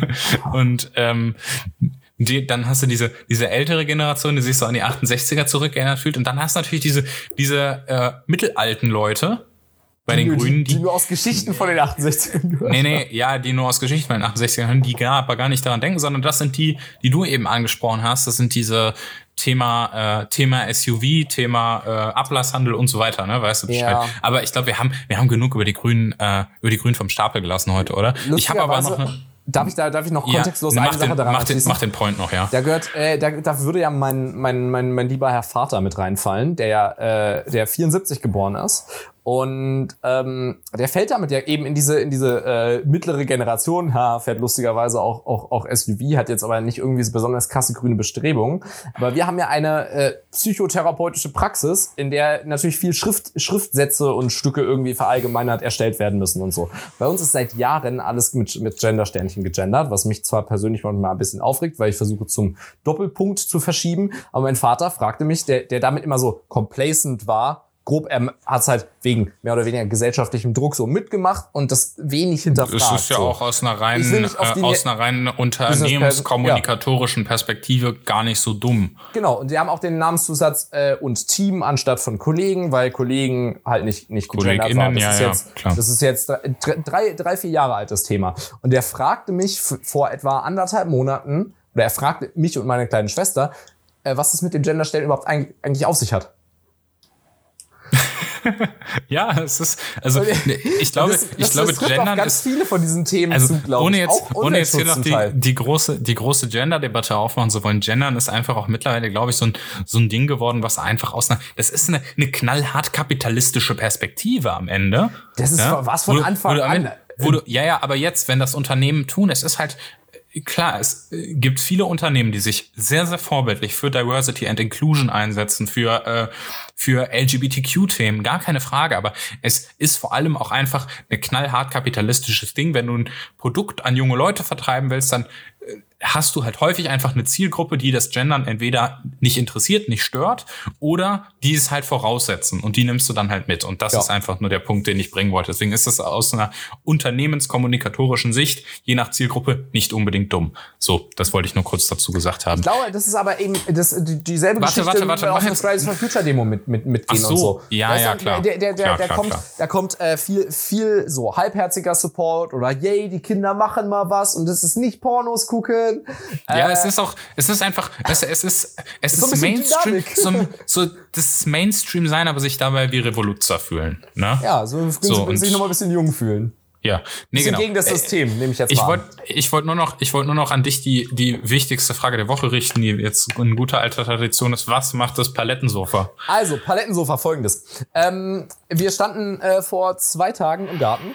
Und ähm, die, dann hast du diese diese ältere Generation, die sich so an die achtundsechziger zurückerinnert fühlt. Und dann hast du natürlich diese diese äh, mittelalten Leute bei den die, Grünen, die, die, die nur aus Geschichten von den achtundsechzigern gehört. nee, nee, ja, die nur aus Geschichten von den achtundsechzigern hören, die gar, aber gar nicht daran denken, sondern das sind die, die du eben angesprochen hast. Das sind diese Thema äh, Thema S U V, Thema äh, Ablasshandel und so weiter, ne, weißt du Bescheid. Ja. Aber ich glaube, wir haben wir haben genug über die Grünen äh, über die Grünen vom Stapel gelassen heute, oder? Ich habe aber noch Lustigerweise- eine Darf ich da, darf ich noch kontextlos ja, eine Sache den, daran mach den, mach den Point noch, ja. Da gehört, äh, da, da würde ja mein, mein, mein, mein lieber Herr Vater mit reinfallen, der ja, äh, der vierundsiebzig geboren ist. Und ähm, der fällt damit ja eben in diese in diese äh, mittlere Generation, ha, fährt lustigerweise auch auch auch S U V, hat jetzt aber nicht irgendwie so besonders krasse grüne Bestrebungen. Aber wir haben ja eine äh, psychotherapeutische Praxis, in der natürlich viel Schrift Schriftsätze und Stücke irgendwie verallgemeinert erstellt werden müssen und so. Bei uns ist seit Jahren alles mit mit Gendersternchen gegendert, was mich zwar persönlich manchmal ein bisschen aufregt, weil ich versuche zum Doppelpunkt zu verschieben. Aber mein Vater fragte mich, der der damit immer so complacent war. Grob, er hat es halt wegen mehr oder weniger gesellschaftlichem Druck so mitgemacht und das wenig hinterfragt. Es ist ja so. auch aus einer reinen, äh, aus einer reinen unternehmenskommunikatorischen ja. Perspektive gar nicht so dumm. Genau, und die haben auch den Namenszusatz äh, und Team anstatt von Kollegen, weil Kollegen halt nicht nicht gegendert waren. Das, ja, ist ja, jetzt, klar. das ist jetzt drei, drei, vier Jahre alt, das Thema. Und der fragte mich f- vor etwa anderthalb Monaten, oder er fragte mich und meine kleine Schwester, äh, was es mit dem Genderstellen überhaupt eigentlich, eigentlich auf sich hat. Ja, es ist, also ich glaube, das, das, ich glaube, das trifft Gendern ganz ist viele von diesen Themen also zu, glaube ohne ich. jetzt, Auch ohne jetzt hier noch die, die große, die große Gender-Debatte aufmachen zu wollen. Gendern ist einfach auch mittlerweile, glaube ich, so ein so ein Ding geworden, was einfach aus einer, das ist eine, eine knallhart kapitalistische Perspektive am Ende. Das ist ja? was von wo, Anfang wo an. Du, wo du, ja, ja, aber jetzt, wenn das Unternehmen tun, es ist halt klar, es gibt viele Unternehmen, die sich sehr, sehr vorbildlich für Diversity and Inclusion einsetzen, für äh, für L G B T Q-Themen, gar keine Frage. Aber es ist vor allem auch einfach ein knallhart kapitalistisches Ding. Wenn du ein Produkt an junge Leute vertreiben willst, dann hast du halt häufig einfach eine Zielgruppe, die das Gendern entweder nicht interessiert, nicht stört oder die es halt voraussetzen und die nimmst du dann halt mit. Und das ja. ist einfach nur der Punkt, den ich bringen wollte. Deswegen ist das aus einer unternehmenskommunikatorischen Sicht, je nach Zielgruppe, nicht unbedingt dumm. So, das wollte ich nur kurz dazu gesagt haben. Ich glaube, das ist aber eben das, die, dieselbe warte, Geschichte, warte, warte, auf der Fridays for Future Demo mit, mit, mitgehen so. und so. Ja, ja, dann, klar. Der, der, der, klar, der klar, kommt, klar. da kommt äh, viel, viel so halbherziger Support oder yay, die Kinder machen mal was und das ist nicht Pornos gucken. Ja, äh, es ist auch, es ist einfach, es, es ist, es ist, so ist Mainstream, so, so das Mainstream sein, aber sich dabei wie Revoluzzer fühlen, ne? Ja, so, so sich nochmal ein bisschen jung fühlen. Ja, nee, genau. Gegen das System, äh, nehme ich jetzt ich mal wollt, Ich wollte nur noch, ich wollte nur noch an dich die die wichtigste Frage der Woche richten, die jetzt in guter alter Tradition ist. Was macht das Palettensofa? Also, Palettensofa, folgendes. Ähm, wir standen äh, vor zwei Tagen im Garten.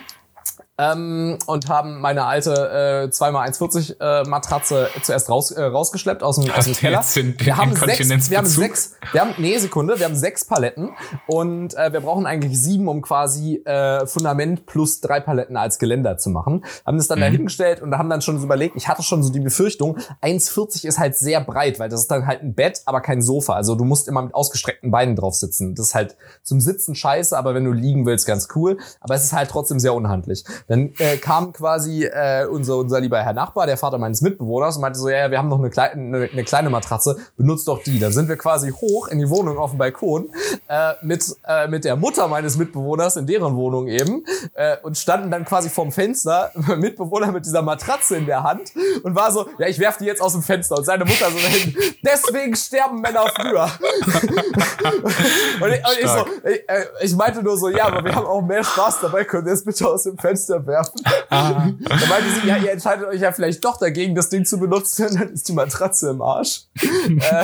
Ähm, und haben meine alte äh, zwei mal eins vierzig äh, Matratze zuerst raus, äh, rausgeschleppt aus dem, aus dem Keller. In, wir, haben in sechs, wir haben sechs, wir haben, nee, Sekunde, wir haben sechs Paletten und äh, wir brauchen eigentlich sieben, um quasi äh, Fundament plus drei Paletten als Geländer zu machen. Haben das dann mhm. da hingestellt und haben dann schon so überlegt, ich hatte schon so die Befürchtung, eins vierzig ist halt sehr breit, weil das ist dann halt ein Bett, aber kein Sofa. Also du musst immer mit ausgestreckten Beinen drauf sitzen. Das ist halt zum Sitzen scheiße, aber wenn du liegen willst, ganz cool. Aber es ist halt trotzdem sehr unhandlich. Dann äh, kam quasi äh, unser unser lieber Herr Nachbar, der Vater meines Mitbewohners, und meinte so, ja, ja, wir haben noch eine, klei- eine, eine kleine Matratze, benutzt doch die. Dann sind wir quasi hoch in die Wohnung auf dem Balkon äh, mit äh, mit der Mutter meines Mitbewohners in deren Wohnung eben äh, und standen dann quasi vorm Fenster, mein Mitbewohner mit dieser Matratze in der Hand und war so, ja, ich werf die jetzt aus dem Fenster und seine Mutter so dahin, deswegen sterben Männer früher. und ich, und ich so, ich, äh, ich meinte nur so, ja, aber wir haben auch mehr Spaß dabei, können wir es bitte aus dem Fenster werfen. Ah. Da meinte sie, ja, ihr entscheidet euch ja vielleicht doch dagegen, das Ding zu benutzen, dann ist die Matratze im Arsch. äh,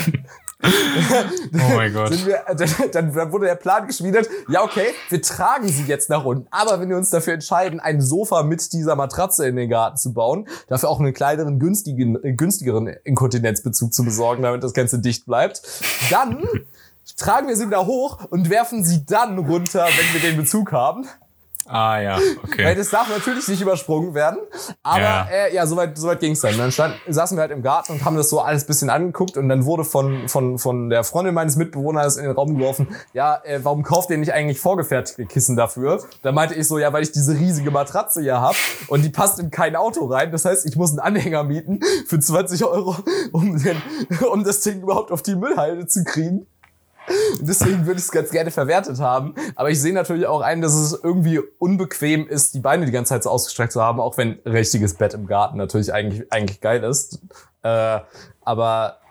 oh mein Gott. Sind wir, dann, dann wurde der Plan geschmiedet, ja okay, wir tragen sie jetzt nach unten, aber wenn wir uns dafür entscheiden, ein Sofa mit dieser Matratze in den Garten zu bauen, dafür auch einen kleineren, günstigen, günstigeren Inkontinenzbezug zu besorgen, damit das Ganze dicht bleibt, dann tragen wir sie wieder hoch und werfen sie dann runter, wenn wir den Bezug haben. Ah ja, okay. Weil das darf natürlich nicht übersprungen werden, aber ja, äh, ja soweit soweit ging's dann. Dann stand, saßen wir halt im Garten und haben das so alles bisschen angeguckt und dann wurde von von von der Freundin meines Mitbewohners in den Raum geworfen, ja, äh, warum kauft ihr nicht eigentlich vorgefertigte Kissen dafür? Da meinte ich so, ja, weil ich diese riesige Matratze hier hab und die passt in kein Auto rein. Das heißt, ich muss einen Anhänger mieten für zwanzig Euro, um den, um das Ding überhaupt auf die Müllhalde zu kriegen. Deswegen würde ich es ganz gerne verwertet haben. Aber ich sehe natürlich auch ein, dass es irgendwie unbequem ist, die Beine die ganze Zeit so ausgestreckt zu haben, auch wenn ein richtiges Bett im Garten natürlich eigentlich eigentlich geil ist. Äh, aber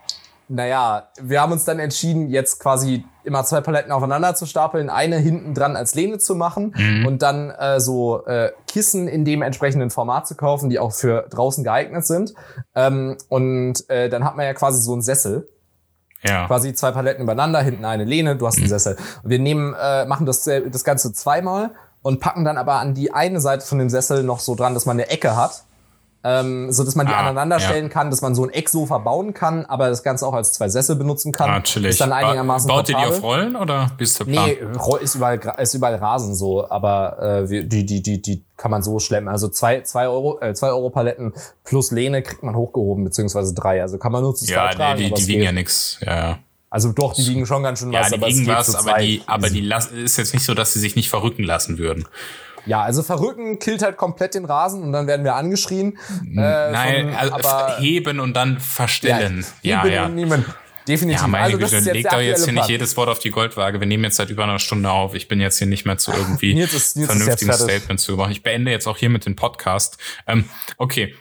naja, wir haben uns dann entschieden, jetzt quasi immer zwei Paletten aufeinander zu stapeln, eine hinten dran als Lehne zu machen mhm. und dann äh, so äh, Kissen in dem entsprechenden Format zu kaufen, die auch für draußen geeignet sind. Ähm, und äh, dann hat man ja quasi so einen Sessel. Ja. Quasi zwei Paletten übereinander, hinten eine Lehne, du hast einen mhm. Sessel. Wir nehmen, äh, machen das, das Ganze zweimal und packen dann aber an die eine Seite von dem Sessel noch so dran, dass man eine Ecke hat. Ähm, so dass man die ah, aneinander stellen ja. kann, dass man so ein Ecksofa bauen kann, aber das Ganze auch als zwei Sessel benutzen kann. Ah, chillig. Ist dann einigermaßen ba- Baut ihr die portabel. auf Rollen oder bist du Plan? Nee, ist überall, ist überall Rasen so, aber äh, wir- die, die, die, die kann man so schleppen. Also zwei, zwei Euro, äh, zwei Euro Paletten plus Lehne kriegt man hochgehoben, beziehungsweise drei. Also kann man nur zu Ja, zweit tragen. nee, die, aber die es wiegen geht. ja nix. Ja, ja. Also doch, die wiegen schon ganz schön Ja, was, die aber es wiegen geht was, zu aber zweit. die, aber Easy. die las- ist jetzt nicht so, dass sie sich nicht verrücken lassen würden. Ja, also verrücken killt halt komplett den Rasen und dann werden wir angeschrien. Äh, Nein, von, also aber heben und dann verstellen. Ja, heben ja. und nehmen. Definitiv. Ja, meine also, das Güte, ist jetzt legt der doch jetzt aktuelle hier nicht Plan. jedes Wort auf die Goldwaage. Wir nehmen jetzt seit über einer Stunde auf. Ich bin jetzt hier nicht mehr zu irgendwie Nils ist- Nils ist vernünftigen jetzt fertig. Statements zu machen. Ich beende jetzt auch hier mit dem Podcast. Ähm, okay.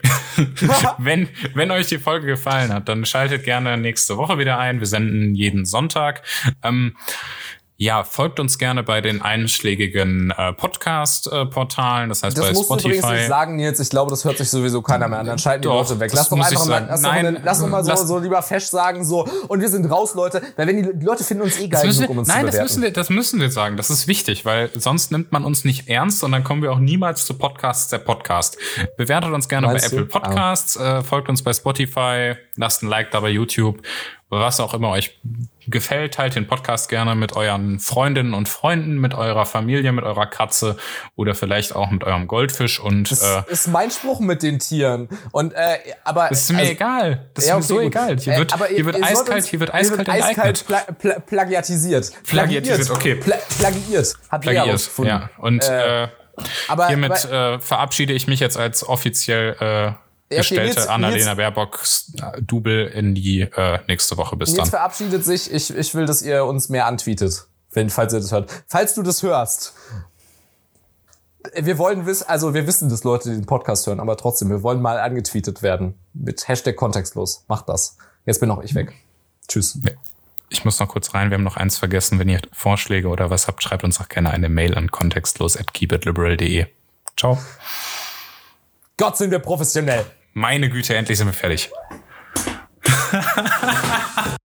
wenn, wenn euch die Folge gefallen hat, dann schaltet gerne nächste Woche wieder ein. Wir senden jeden Sonntag. Ähm, Ja, folgt uns gerne bei den einschlägigen äh, Podcast-Portalen, das heißt Das bei musst du übrigens Spotify. nicht sagen, Nils. Ich glaube, das hört sich sowieso keiner mehr an. Dann schalten die Doch, Leute weg. das Lass doch muss einfach ich mal, sagen. lass, doch Nein, mal, lass doch mal so, lass- so lieber fesch sagen, so, und wir sind raus, Leute. Weil wenn die, die Leute finden uns eh Das geil müssen, genug, um uns nein, zu das bewerten. müssen, wir, das müssen wir sagen. Das ist wichtig, weil sonst nimmt man uns nicht ernst und dann kommen wir auch niemals zu Podcasts der Podcast. Bewertet uns gerne Meinst bei Apple du? Podcasts, äh, folgt uns bei Spotify, lasst ein Like da bei YouTube, was auch immer euch gefällt. Teilt den Podcast gerne mit euren Freundinnen und Freunden, mit eurer Familie, mit eurer Katze oder vielleicht auch mit eurem Goldfisch. Und Das äh, ist mein Spruch mit den Tieren. Und, äh, aber. das ist mir also, egal. Das ist ja, mir okay, so gut. egal. Hier Äh, wird, aber hier ihr- wird ihr sollt eiskalt, uns- hier wird eiskalt enteignet. eiskalt pla pla plagiatisiert. Plagiatisiert, okay. Pla plagiiert. Hat Lea Plagiiert, rausgefunden. ja. Und Äh, äh, aber, hiermit aber äh, verabschiede ich mich jetzt als offiziell äh, okay, gestellte Nils- Annalena Nils- Baerbocks äh, Double in die äh, nächste Woche. Bis Nils dann. verabschiedet sich. Ich, ich will, dass ihr uns mehr antweetet. Wenn, falls ihr das hört. Falls du das hörst. Wir wollen wissen, also wir wissen, dass Leute den Podcast hören, aber trotzdem, wir wollen mal angetweetet werden. Mit Hashtag kontextlos. Macht das. Jetzt bin auch ich weg. Tschüss. Ich muss noch kurz rein, wir haben noch eins vergessen. Wenn ihr Vorschläge oder was habt, schreibt uns auch gerne eine Mail an kontextlos at keepitliberal punkt de. Ciao. Gott, sind wir professionell. Meine Güte, endlich sind wir fertig.